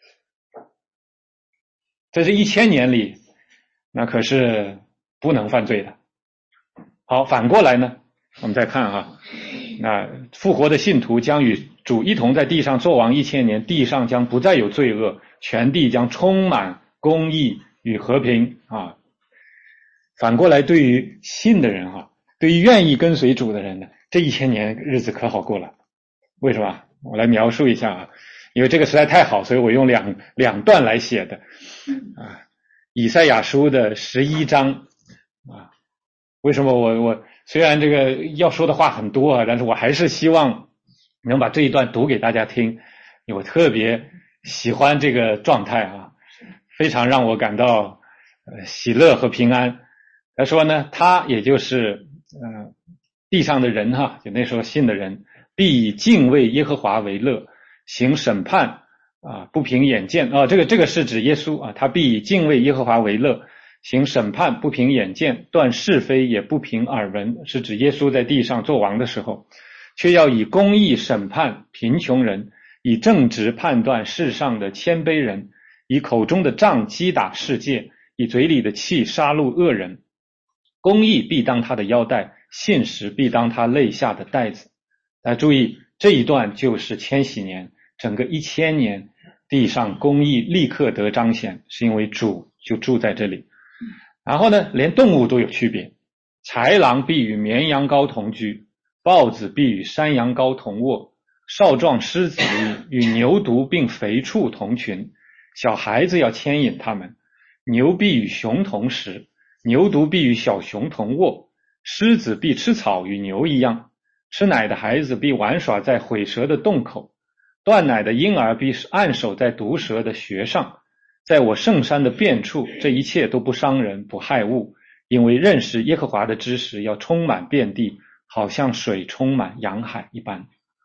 在这一千年里，那可是不能犯罪的。好，反过来呢，我们再看哈，那复活的信徒将与主一同在地上作王一千年，地上将不再有罪恶，全地将充满公义与和平啊。反过来，对于信的人哈，对于愿意跟随主的人呢，这一千年日子可好过了。为什么？我来描述一下啊，因为这个实在太好，所以我用两两段来写的啊。以赛亚书的十一章啊，为什么我我虽然这个要说的话很多啊，但是我还是希望能把这一段读给大家听，因为我特别喜欢这个状态啊，非常让我感到呃喜乐和平安。他说呢，他也就是呃地上的人哈，就那时候信的人，必以敬畏耶和华为乐，行审判啊，不凭眼见啊，这个这个是指耶稣啊，他必以敬畏耶和华为乐，行审判不凭眼见，断是非也不凭耳闻，是指耶稣在地上做王的时候，却要以公义审判贫穷人，以正直判断世上的谦卑人，以口中的杖击打世界，以嘴里的气杀戮恶人。公义必当他的腰带，信实必当他肋下的带子。大家注意，这一段就是千禧年，整个一千年地上公义立刻得彰显，是因为主就住在这里。然后呢，连动物都有区别，豺狼必与绵羊羔同居，豹子必与山羊羔同卧，少壮狮子与牛犊并肥畜同群，小孩子要牵引他们，牛必与熊同食，牛犊必与小熊同卧，狮子必吃草与牛一样，吃奶的孩子必玩耍在毁蛇的洞口，断奶的婴儿必按手在毒蛇的穴上。在我圣山的遍处，这一切都不伤人不害物，因为认识耶和华的知识要充满遍地，好像水充满洋海一般。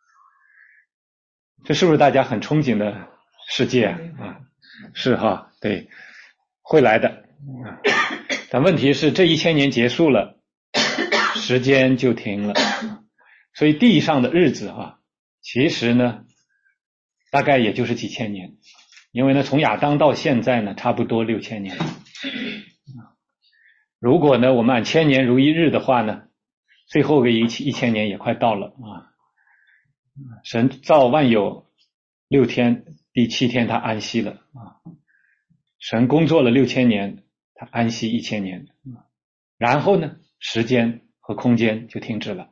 这是不是大家很憧憬的世界啊？啊是哈，对，会来的啊。但问题是这一千年结束了，时间就停了。 所以地上的日子啊，其实呢大概也就是几千年，因为呢从亚当到现在呢差不多六千年。如果呢我们按千年如一日的话呢，最后个一一千年也快到了啊。神造万有六天，第七天他安息了啊。神工作了六千年，他安息一千年，然后呢时间和空间就停止了。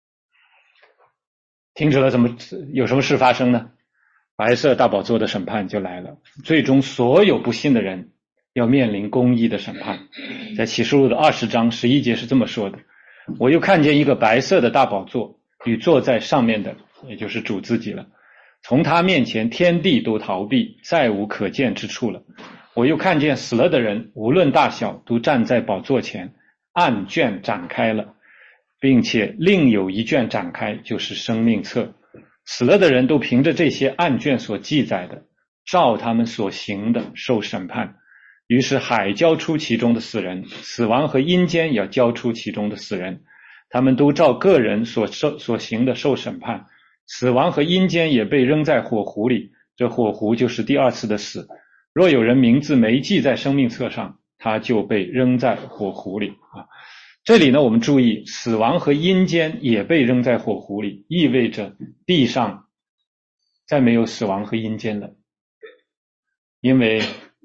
停止了，怎么有什么事发生呢？白色大宝座的审判就来了，最终所有不信的人要面临公义的审判。在启示录的二十章十一节是这么说的：我又看见一个白色的大宝座，与坐在上面的，也就是主自己了。从他面前天地都逃避，再无可见之处了。我又看见死了的人无论大小都站在宝座前，案卷展开了，并且另有一卷展开，就是生命册。死了的人都凭着这些案卷所记载的，照他们所行的受审判。于是海交出其中的死人，死亡和阴间也要交出其中的死人，他们都照个人所受所行的受审判。死亡和阴间也被扔在火湖里，这火湖就是第二次的死。若有人名字没记在生命册上，他就被扔在火湖里啊。这里呢我们注意，死亡和阴间也被扔在火湖里，意味着地上再没有死亡和阴间了，因为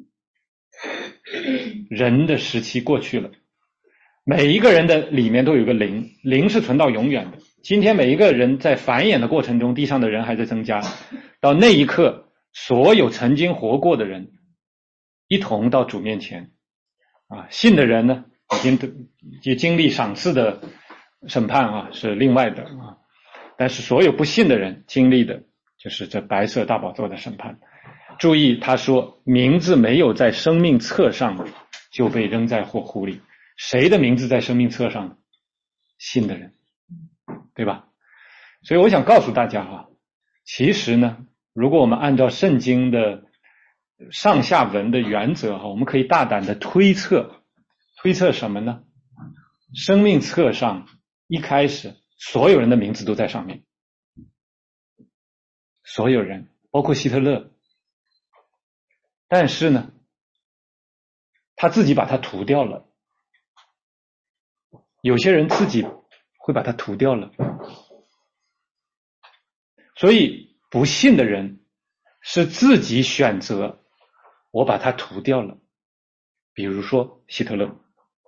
人的时期过去了。每一个人的里面都有个灵，灵是存到永远的。今天每一个人在繁衍的过程中，地上的人还在增加，到那一刻所有曾经活过的人一同到主面前啊。信的人呢已经就经历赏赐的审判啊，是另外的啊。但是所有不信的人经历的就是这白色大宝座的审判。注意他说名字没有在生命册上就被扔在火湖里。谁的名字在生命册上？信的人，对吧？所以我想告诉大家啊，其实呢如果我们按照圣经的上下文的原则哈，我们可以大胆的推测，推测什么呢？生命册上一开始所有人的名字都在上面，所有人，包括希特勒。但是呢他自己把它涂掉了，有些人自己会把它涂掉了。所以不信的人是自己选择我把它涂掉了，比如说希特勒。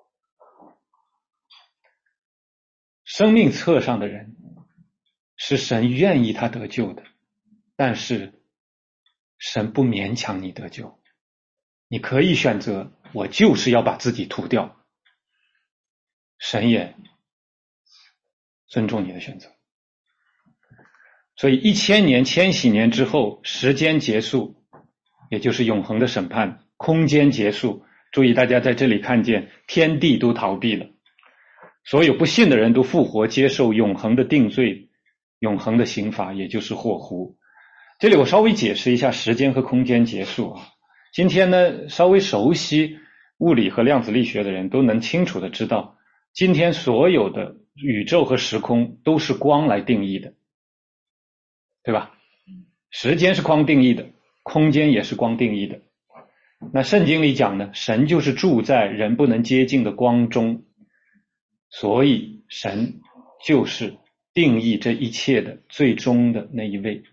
生命册上的人是神愿意他得救的，但是神不勉强你得救，你可以选择我就是要把自己涂掉，神也尊重你的选择。所以一千年千禧年之后，时间结束，也就是永恒的审判，空间结束。注意大家在这里看见天地都逃避了，所有不信的人都复活，接受永恒的定罪，永恒的刑罚，也就是火湖。这里我稍微解释一下时间和空间结束啊。今天呢稍微熟悉物理和量子力学的人都能清楚的知道，今天所有的宇宙和时空都是光来定义的，对吧？时间是光定义的，空间也是光定义的。那圣经里讲呢，神就是住在人不能接近的光中，所以神就是定义这一切的最终的那一位。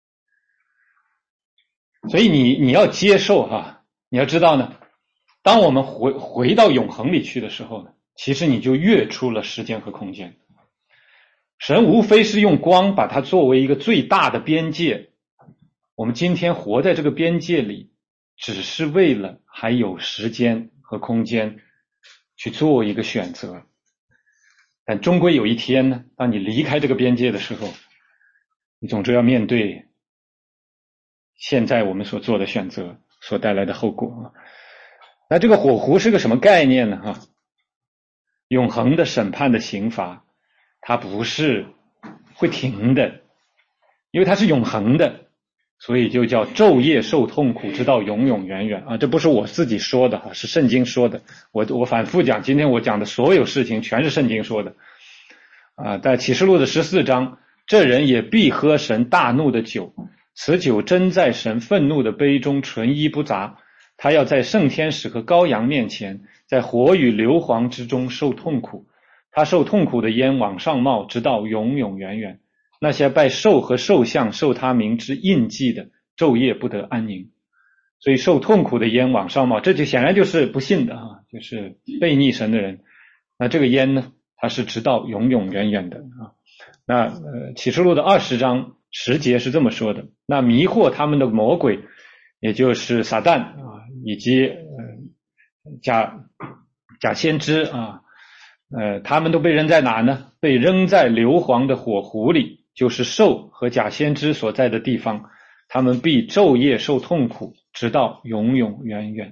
所以你你要接受哈，你要知道呢，当我们回回到永恒里去的时候呢，其实你就跃出了时间和空间。神无非是用光把它作为一个最大的边界，我们今天活在这个边界里，只是为了还有时间和空间去做一个选择。但终归有一天呢，当你离开这个边界的时候，你总之要面对现在我们所做的选择所带来的后果。那这个火湖是个什么概念呢？哈，永恒的审判的刑罚，它不是会停的，因为它是永恒的，所以就叫昼夜受痛苦直到永永远远啊！这不是我自己说的，是圣经说的。我我反复讲，今天我讲的所有事情全是圣经说的啊，在启示录的十四章，这人也必喝神大怒的酒，此酒真在神愤怒的杯中，纯一不杂。他要在圣天使和羔羊面前，在火与硫磺之中受痛苦。他受痛苦的烟往上冒，直到永永远远。那些拜兽和兽像受他名之印记的，昼夜不得安宁。所以受痛苦的烟往上冒，这就显然就是不信的啊，就是悖逆神的人。那这个烟呢，它是直到永永远远的啊。那呃，启示录的二十章十节是这么说的：那迷惑他们的魔鬼，也就是撒旦啊，以及呃假假先知啊，呃，他们都被扔在哪呢？被扔在硫磺的火湖里，就是兽和假先知所在的地方。他们必昼夜受痛苦，直到永永远远。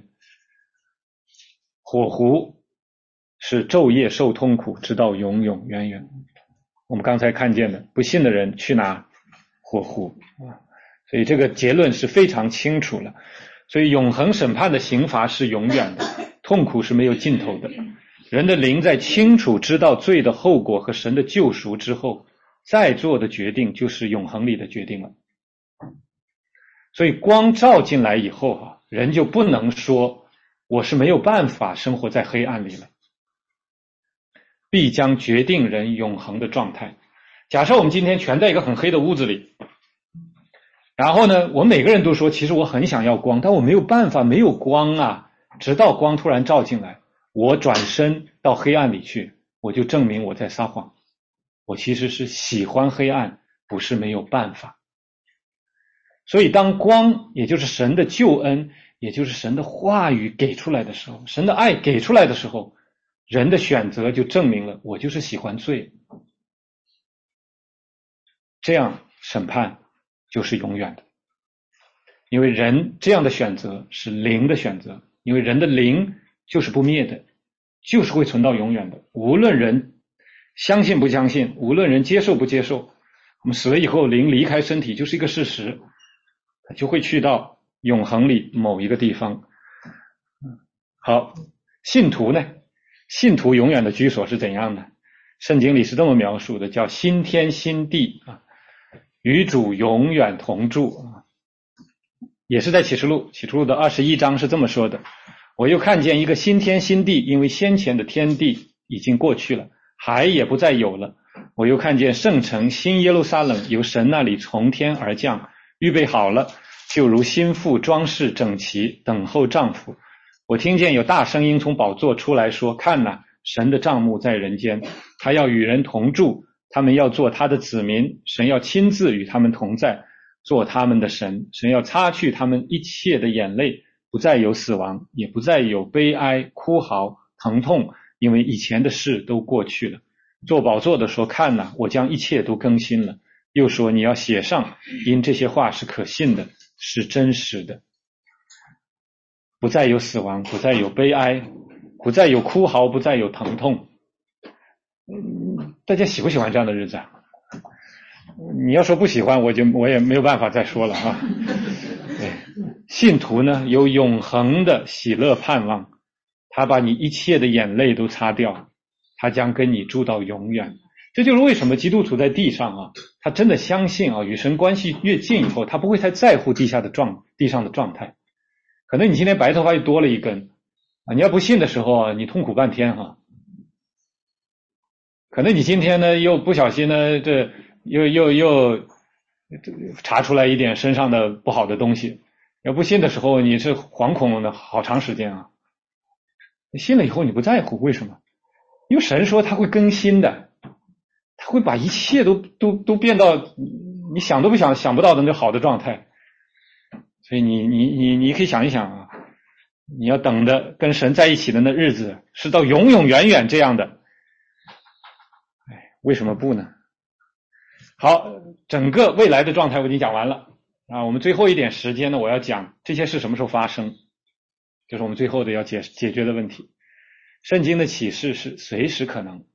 火湖是昼夜受痛苦，直到永永远远。我们刚才看见的，不信的人去拿火湖啊，所以这个结论是非常清楚了。所以永恒审判的刑罚是永远的，痛苦是没有尽头的。人的灵在清楚知道罪的后果和神的救赎之后，再做的决定就是永恒里的决定了。所以光照进来以后啊，人就不能说我是没有办法生活在黑暗里了，必将决定人永恒的状态。假设我们今天全在一个很黑的屋子里，然后呢，我们每个人都说其实我很想要光，但我没有办法，没有光啊，直到光突然照进来，我转身到黑暗里去，我就证明我在撒谎。我其实是喜欢黑暗，不是没有办法。所以当光，也就是神的救恩，也就是神的话语给出来的时候，神的爱给出来的时候，人的选择就证明了我就是喜欢罪。这样审判就是永远的，因为人这样的选择是灵的选择，因为人的灵就是不灭的，就是会存到永远的。无论人相信不相信，无论人接受不接受，我们死了以后灵离开身体就是一个事实，他就会去到永恒里某一个地方。好，信徒呢？信徒永远的居所是怎样的？圣经里是这么描述的，叫新天新地啊，与主永远同住啊。也是在启示录，启示录的二十一章是这么说的：我又看见一个新天新地，因为先前的天地已经过去了，海也不再有了。我又看见圣城新耶路撒冷由神那里从天而降，预备好了，就如新妇装饰整齐，等候丈夫。我听见有大声音从宝座出来说：看哪，神的帐幕在人间，他要与人同住，他们要做他的子民，神要亲自与他们同在，做他们的神。神要擦去他们一切的眼泪，不再有死亡，也不再有悲哀、哭嚎、疼痛，因为以前的事都过去了。做宝座的说：看哪，我将一切都更新了。又说：你要写上，因这些话是可信的，是真实的。不再有死亡，不再有悲哀，不再有哭嚎，不再有疼痛。嗯，大家喜不喜欢这样的日子啊？你要说不喜欢，我就我也没有办法再说了啊。对，信徒呢有永恒的喜乐盼望，他把你一切的眼泪都擦掉，他将跟你住到永远。这就是为什么基督徒在地上啊，他真的相信啊，与神关系越近以后，他不会太在乎地下的状地上的状态。可能你今天白头发又多了一根啊，你要不信的时候啊，你痛苦半天哈、啊。可能你今天呢又不小心呢，这又又又查出来一点身上的不好的东西，要不信的时候你是惶恐的好长时间啊。你信了以后你不在乎，为什么？因为神说他会更新的，他会把一切都都都变到你想都不想想不到的那好的状态。所以你你你你可以想一想啊，你要等的跟神在一起的那日子是到永永远远这样的，哎，为什么不呢？好，整个未来的状态我已经讲完了啊，我们最后一点时间呢，我要讲这些事什么时候发生，就是我们最后的要解解决的问题。圣经的启示是随时可能。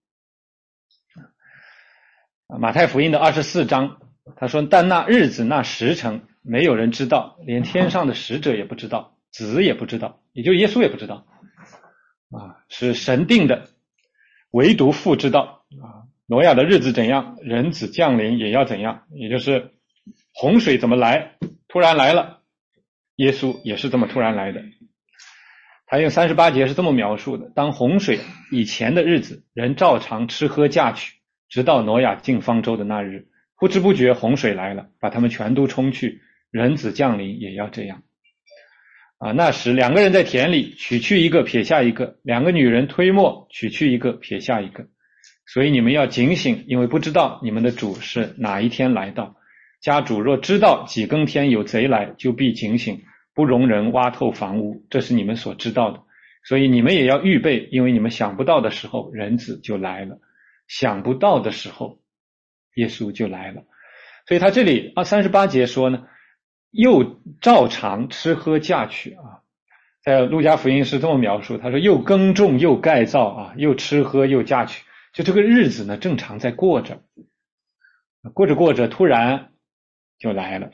马太福音的二十四章他说：但那日子那时辰没有人知道，连天上的使者也不知道，子也不知道，也就是耶稣也不知道啊，是神定的，唯独父知道啊。 挪亚的日子怎样，人子降临也要怎样，也就是洪水怎么来，突然来了，耶稣也是这么突然来的。他用三十八节是这么描述的：当洪水以前的日子，人照常吃喝嫁娶，直到挪亚进方舟的那日，不知不觉洪水来了，把他们全都冲去，人子降临也要这样。啊，那时两个人在田里，取去一个撇下一个，两个女人推磨，取去一个撇下一个。所以你们要警醒，因为不知道你们的主是哪一天来到。家主若知道几更天有贼来，就必警醒，不容人挖透房屋，这是你们所知道的。所以你们也要预备，因为你们想不到的时候，人子就来了。想不到的时候，耶稣就来了。所以他这里啊三十八节说呢，又照常吃喝嫁娶啊，在路加福音是这么描述，他说又耕种又盖造啊，又吃喝又嫁娶，就这个日子呢正常在过着，过着过着突然就来了。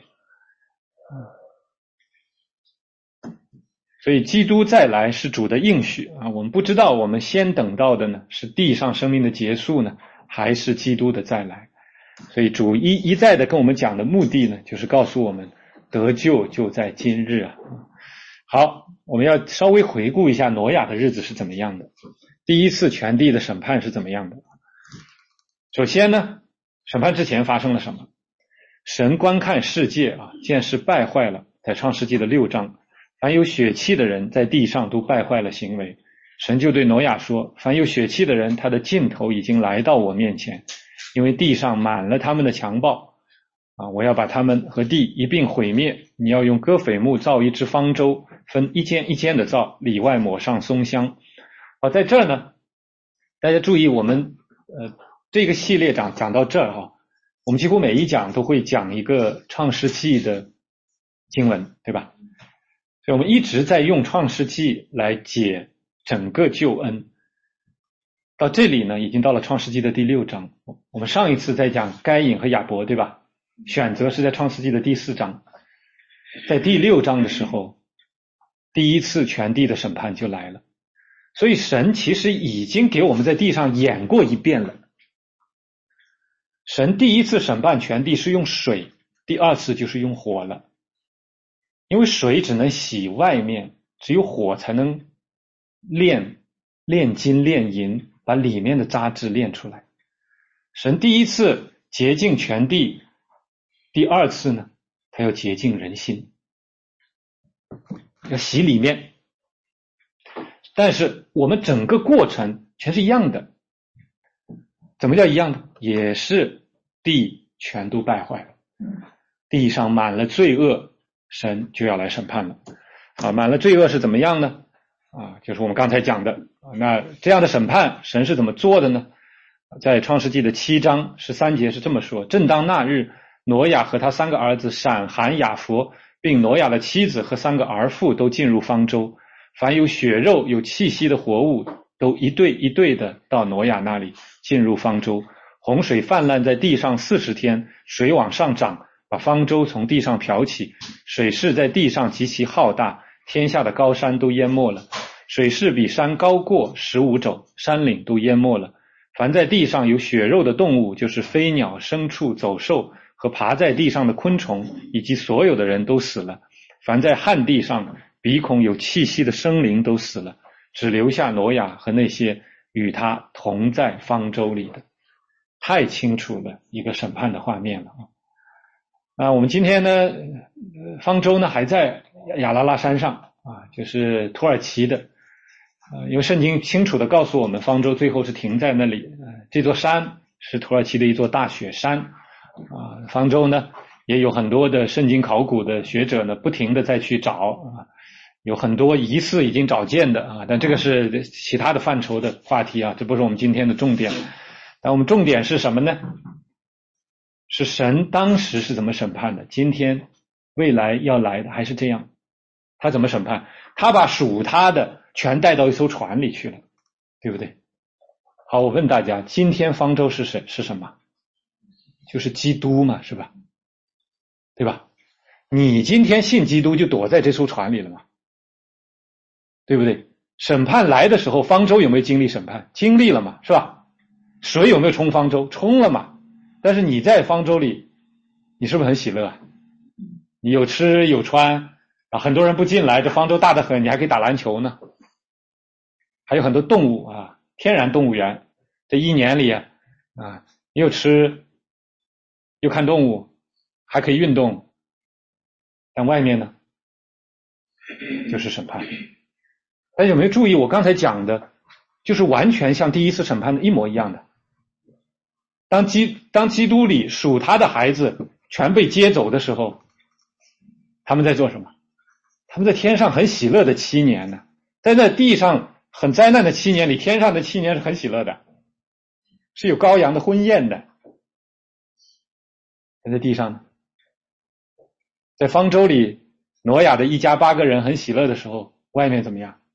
所以基督再来是主的应许啊，我们不知道我们先等到的呢是地上生命的结束呢，还是基督的再来。所以主一一再的跟我们讲的目的呢，就是告诉我们得救就在今日啊。好，我们要稍微回顾一下挪亚的日子是怎么样的，第一次全地的审判是怎么样的。首先呢，审判之前发生了什么？神观看世界啊，见事败坏了，在创世纪的六章，凡有血气的人在地上都败坏了行为。神就对挪亚说，凡有血气的人，他的尽头已经来到我面前，因为地上满了他们的强暴啊，我要把他们和地一并毁灭。你要用戈斐木造一只方舟，分一间一间的造，里外抹上松香。啊，在这儿呢，大家注意，我们呃这个系列讲讲到这儿哈，我们几乎每一讲都会讲一个创世纪的经文，对吧？所以我们一直在用创世纪来解整个救恩。到这里呢，已经到了创世纪的第六章。我们上一次在讲该隐和亚伯，对吧？选择是在创世纪的第四章。在第六章的时候，第一次全地的审判就来了。所以神其实已经给我们在地上演过一遍了。神第一次审判全地是用水，第二次就是用火了。因为水只能洗外面，只有火才能炼炼金炼银，把里面的渣质炼出来。神第一次洁净全地，第二次呢，他要洁净人心，要洗里面。但是我们整个过程全是一样的。怎么叫一样的？也是地全都败坏了，地上满了罪恶，神就要来审判了。啊，满了罪恶是怎么样呢？啊，就是我们刚才讲的。那这样的审判，神是怎么做的呢？在创世纪的七章十三节是这么说：正当那日，挪亚和他三个儿子闪、含、雅弗，并挪亚的妻子和三个儿妇都进入方舟。凡有血肉、有气息的活物，都一对一对的到挪亚那里进入方舟。洪水泛滥在地上四十天，水往上涨，把方舟从地上漂起，水势在地上极其浩大，天下的高山都淹没了。水势比山高过十五肘，山岭都淹没了。凡在地上有血肉的动物，就是飞鸟、牲畜、走兽和爬在地上的昆虫，以及所有的人都死了。凡在旱地上鼻孔有气息的生灵都死了，只留下挪亚和那些与他同在方舟里的。太清楚了一个审判的画面了啊！我们今天呢，方舟呢还在亚拉拉山上啊，就是土耳其的。呃，因为圣经清楚的告诉我们，方舟最后是停在那里。呃，这座山是土耳其的一座大雪山啊。方舟呢，也有很多的圣经考古的学者呢，不停的再去找啊，有很多疑似已经找见的啊，但这个是其他的范畴的话题啊，这不是我们今天的重点。但我们重点是什么呢？是神当时是怎么审判的，今天未来要来的还是这样。他怎么审判？他把属他的全带到一艘船里去了，对不对？好，我问大家，今天方舟是谁？是什么？就是基督嘛，是吧？对吧？你今天信基督就躲在这艘船里了嘛，对不对？审判来的时候，方舟有没有经历审判？经历了嘛，是吧？ 水有没有冲方舟？冲了嘛。但是你在方舟里，你是不是很喜乐？你有吃有穿啊，很多人不进来，这方舟大得很，你还可以打篮球呢。还有很多动物啊，天然动物园，这一年里啊，你又吃又看动物，还可以运动。但外面呢，就是审判。大家有没有注意我刚才讲的，就是完全像第一次审判的一模一样的。当基当基督里属他的孩子全被接走的时候，他们在做什么？他们在天上很喜乐的七年呢，在那地上很灾难的七年里，天上的七年是很喜乐的，是有羔羊的婚宴的。在地上呢，在方舟里，挪亚的一家八个人很喜乐的时候，外面怎么样？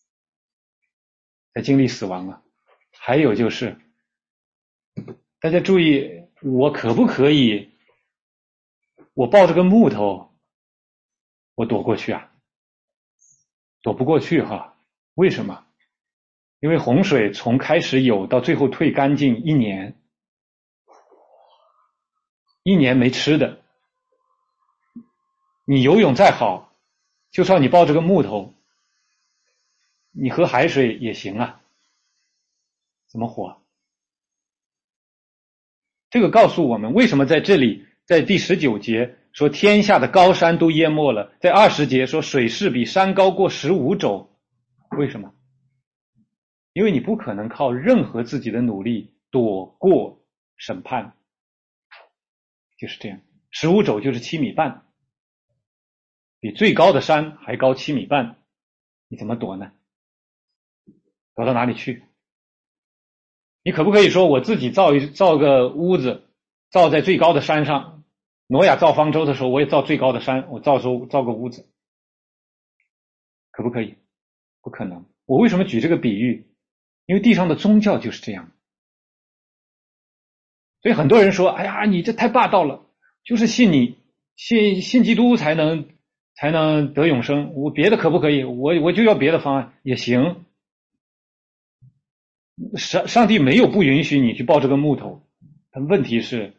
在经历死亡啊。还有就是大家注意，我可不可以我抱着个木头我躲过去啊？躲不过去哈。为什么？因为洪水从开始有到最后退干净一年，一年没吃的，你游泳再好，就算你抱着个木头，你喝海水也行啊，怎么活？这个告诉我们为什么在这里在第十九节说天下的高山都淹没了，在二十节说水势比山高过十五肘。为什么？因为你不可能靠任何自己的努力躲过审判，就是这样。十五肘就是七米半，比最高的山还高七米半，你怎么躲呢？躲到哪里去？你可不可以说我自己造一造个屋子，造在最高的山上？挪亚造方舟的时候，我也造最高的山，我造出造个屋子，可不可以？不可能。我为什么举这个比喻？因为地上的宗教就是这样。所以很多人说，哎呀，你这太霸道了，就是信你信信基督才能才能得永生，我别的可不可以？我我就要别的方案也行。上上帝没有不允许你去抱这个木头，但问题是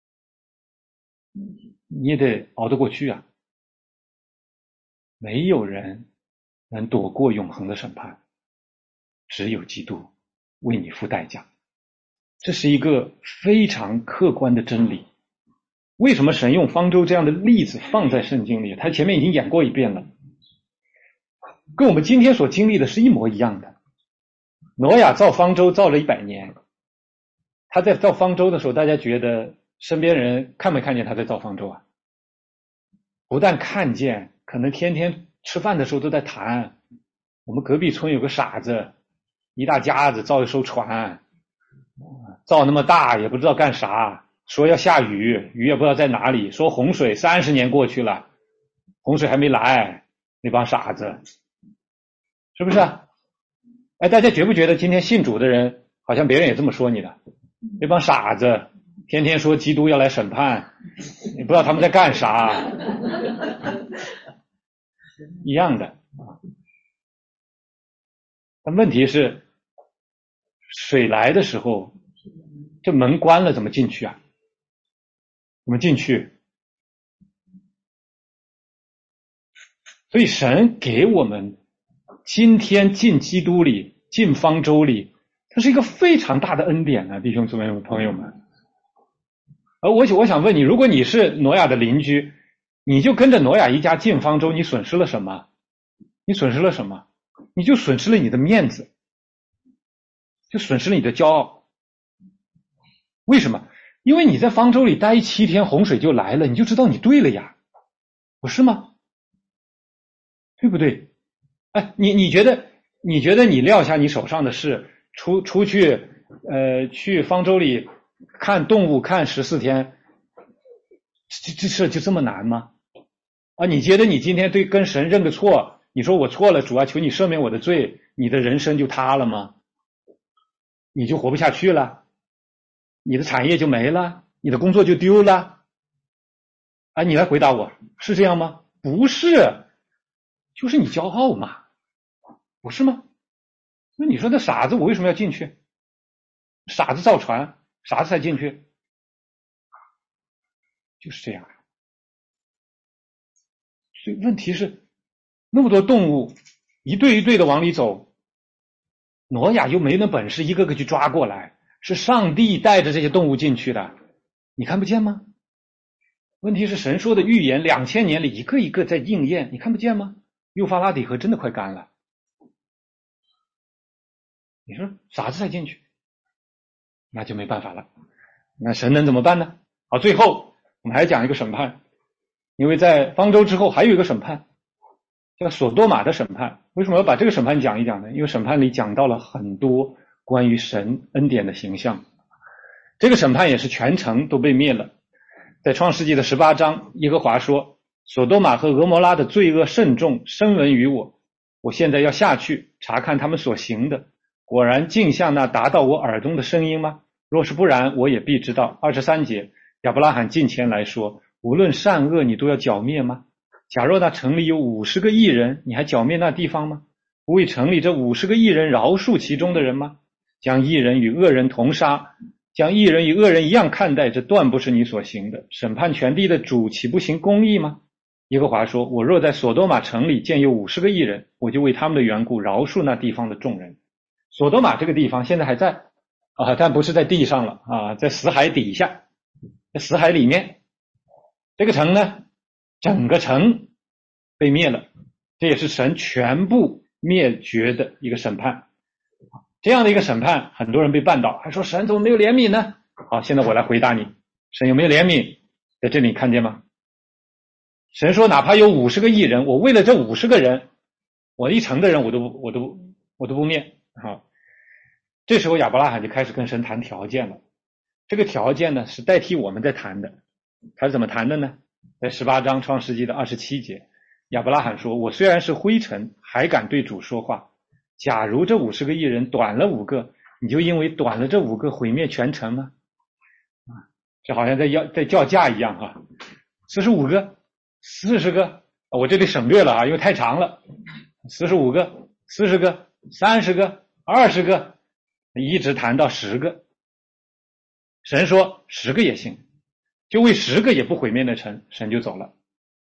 你也得熬得过去啊。没有人能躲过永恒的审判，只有基督为你付代价。这是一个非常客观的真理。为什么神用方舟这样的例子放在圣经里？他前面已经演过一遍了，跟我们今天所经历的是一模一样的。挪亚造方舟造了一百年，他在造方舟的时候，大家觉得身边人看没看见他在造方舟啊？不但看见，可能天天吃饭的时候都在谈。我们隔壁村有个傻子，一大家子造一艘船，造那么大也不知道干啥，说要下雨，雨也不知道在哪里，说洪水三十年过去了，洪水还没来，那帮傻子，是不是？哎，大家觉不觉得今天信主的人好像别人也这么说你的？那帮傻子天天说基督要来审判，你不知道他们在干啥，一样的。但问题是水来的时候，这门关了怎么进去啊？怎么进去？所以神给我们今天进基督里，进方舟里，这是一个非常大的恩典啊，弟兄姊妹朋友们。而我我想问你，如果你是挪亚的邻居，你就跟着挪亚一家进方舟，你损失了什么？你损失了什么？你就损失了你的面子，就损失了你的骄傲。为什么？因为你在方舟里待七天，洪水就来了，你就知道你对了呀，不是吗？对不对？哎，你你觉得你觉得你撂下你手上的事，出出去呃去方舟里看动物看十四天，这这事就这么难吗？啊，你觉得你今天对跟神认个错，你说我错了，主啊，求你赦免我的罪，你的人生就塌了吗？你就活不下去了，你的产业就没了，你的工作就丢了？啊，你来回答我，是这样吗？不是，就是你骄傲嘛，不是吗？那你说那傻子我为什么要进去？ 傻子造船，傻子才进去，就是这样。所以问题是，那么多动物一对一对的往里走，挪亚又没那本事一个个去抓过来，是上帝带着这些动物进去的，你看不见吗？问题是神说的预言两千年里一个一个在应验，你看不见吗？幼发拉底河真的快干了，你说傻子才进去，那就没办法了。那神能怎么办呢？好，最后我们还讲一个审判，因为在方舟之后还有一个审判，叫索多玛的审判。为什么要把这个审判讲一讲呢？因为审判里讲到了很多关于神恩典的形象。这个审判也是全城都被灭了。在创世纪的十八章，耶和华说，索多玛和俄摩拉的罪恶甚重，深闻于我，我现在要下去查看他们所行的，果然竟像那达到我耳中的声音吗？若是不然，我也必知道。二十三节，亚伯拉罕近前来说，无论善恶你都要剿灭吗？假若那城里有五十个义人，你还剿灭那地方吗？不为城里这五十个义人饶恕其中的人吗？将义人与恶人同杀，将义人与恶人一样看待，这断不是你所行的。审判全地的主岂不行公义吗？耶和华说，我若在索多玛城里见有五十个义人，我就为他们的缘故饶恕那地方的众人。索多玛这个地方现在还在啊，但不是在地上了啊，在死海底下，在死海里面。这个城呢，整个城被灭了，这也是神全部灭绝的一个审判。这样的一个审判，很多人被绊倒，还说神怎么没有怜悯呢？好，现在我来回答你，神有没有怜悯？在这里看见吗？神说哪怕有五十个义人，我为了这五十个人，我一城的人我都我都我都不灭。好，这时候亚伯拉罕就开始跟神谈条件了。这个条件呢是代替我们在谈的。他是怎么谈的呢？在十八章创世纪的二十七节，亚伯拉罕说，我虽然是灰尘，还敢对主说话。假如这五十个义人短了五个，你就因为短了这五个毁灭全城吗？啊，这好像在要在叫价一样啊！四十五个，四十个，我这里省略了啊，因为太长了。四十五个，四十个，三十个，二十个，一直谈到十个。神说十个也行，就为十个也不毁灭的城，神就走了。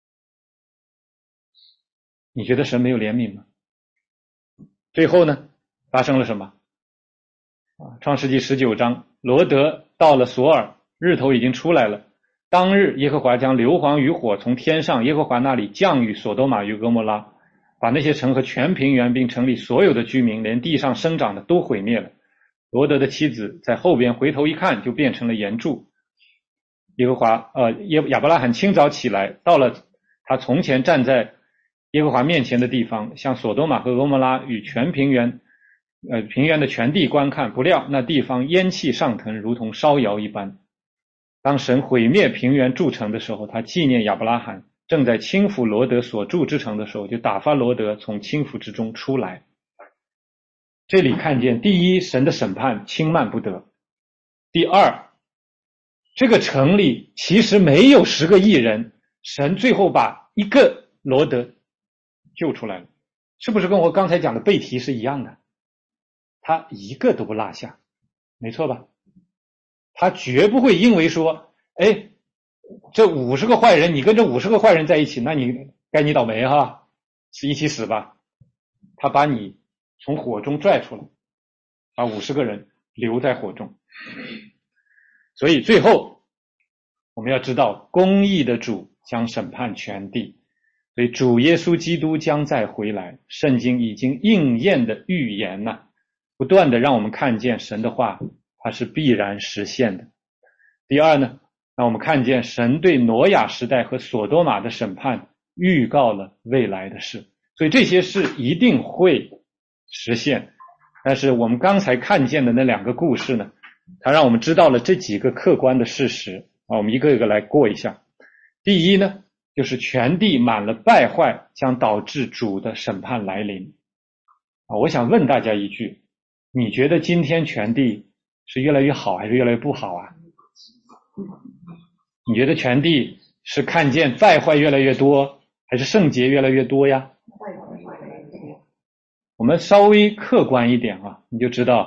你觉得神没有怜悯吗？最后呢，发生了什么？啊，创世纪十九章，罗得到了索尔，日头已经出来了。当日耶和华将硫磺与火从天上耶和华那里降与索多玛与蛾摩拉，把那些城和全平原并城里所有的居民，连地上生长的都毁灭了。罗得的妻子在后边回头一看，就变成了岩柱。耶和华呃耶亚伯拉罕清早起来，到了他从前站在耶和华面前的地方，向索多玛和蛾摩拉与全平原呃平原的全地观看，不料那地方烟气上腾，如同烧窑一般。当神毁灭平原诸城的时候，他纪念亚伯拉罕正在倾覆罗得所住之城的时候，就打发罗得从倾覆之中出来。这里看见，第一，神的审判轻慢不得；第二，这个城里其实没有十个义人，神最后把一个罗得救出来了，是不是跟我刚才讲的背题是一样的？他一个都不落下，没错吧？他绝不会因为说，哎，这五十个坏人，你跟这五十个坏人在一起，那你该你倒霉哈，是一起死吧。他把你从火中拽出来，把五十个人留在火中。所以最后我们要知道，公义的主将审判全地，所以主耶稣基督将再回来。圣经已经应验的预言呢，不断的让我们看见神的话它是必然实现的。第二呢，让我们看见神对挪亚时代和索多玛的审判预告了未来的事，所以这些事一定会实现。但是我们刚才看见的那两个故事呢，它让我们知道了这几个客观的事实啊，我们一个一个来过一下。第一呢，就是全地满了败坏，将导致主的审判来临啊。我想问大家一句，你觉得今天全地是越来越好还是越来越不好啊？你觉得全地是看见败坏越来越多还是圣洁越来越多呀？我们稍微客观一点啊，你就知道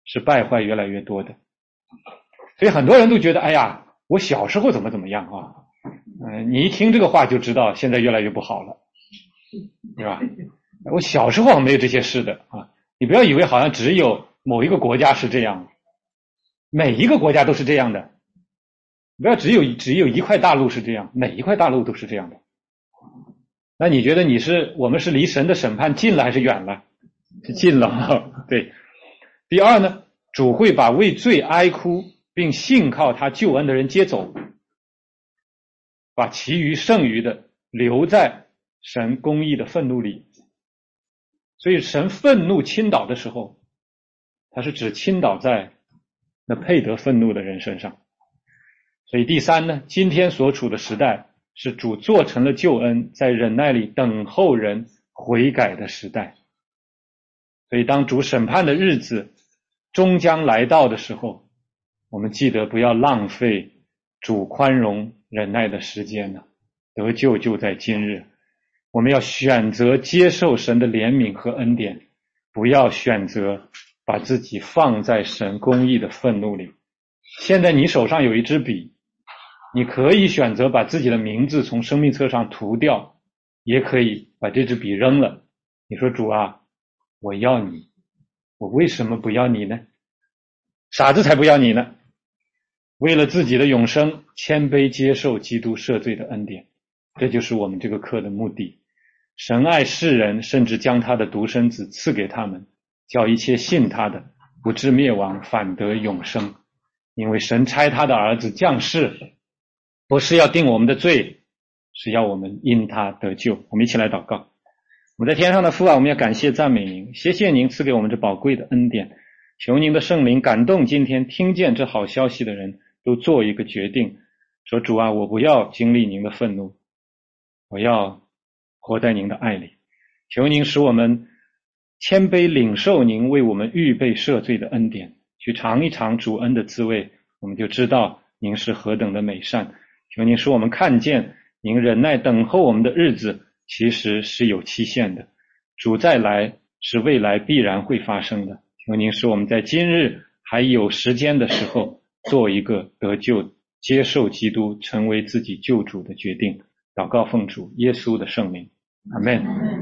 是败坏越来越多的。所以很多人都觉得，哎呀，我小时候怎么怎么样啊，嗯、呃，你一听这个话就知道现在越来越不好了，对吧？我小时候没有这些事的啊，你不要以为好像只有某一个国家是这样，每一个国家都是这样的。不要只有只有一块大陆是这样，每一块大陆都是这样的。那你觉得你是我们是离神的审判近了还是远了？是近了。对。第二呢，主会把为罪哀哭并信靠他救恩的人接走，把其余剩余的留在神公义的愤怒里。所以神愤怒倾倒的时候，他是只倾倒在那配得愤怒的人身上。所以第三呢，今天所处的时代是主做成了救恩，在忍耐里等候人悔改的时代。所以当主审判的日子终将来到的时候，我们记得不要浪费主宽容忍耐的时间呢，得救就在今日。我们要选择接受神的怜悯和恩典，不要选择把自己放在神公义的愤怒里。现在你手上有一支笔，你可以选择把自己的名字从生命册上涂掉，也可以把这支笔扔了。你说主啊，我要你，我为什么不要你呢？傻子才不要你呢。为了自己的永生，谦卑接受基督赦罪的恩典，这就是我们这个课的目的。神爱世人，甚至将他的独生子赐给他们，叫一切信他的不至灭亡，反得永生。因为神差他的儿子降世，不是要定我们的罪，是要我们因他得救。我们一起来祷告。我们在天上的父啊，我们要感谢赞美您，谢谢您赐给我们这宝贵的恩典，求您的圣灵感动今天听见这好消息的人，都做一个决定，说主啊，我不要经历您的愤怒，我要活在您的爱里。求您使我们谦卑领受您为我们预备赦罪的恩典，去尝一尝主恩的滋味，我们就知道您是何等的美善。求您使我们看见您忍耐等候我们的日子其实是有期限的，主再来是未来必然会发生的。求您使我们在今日还有时间的时候，做一个得救接受基督成为自己救主的决定。祷告奉主耶稣的圣名，阿们。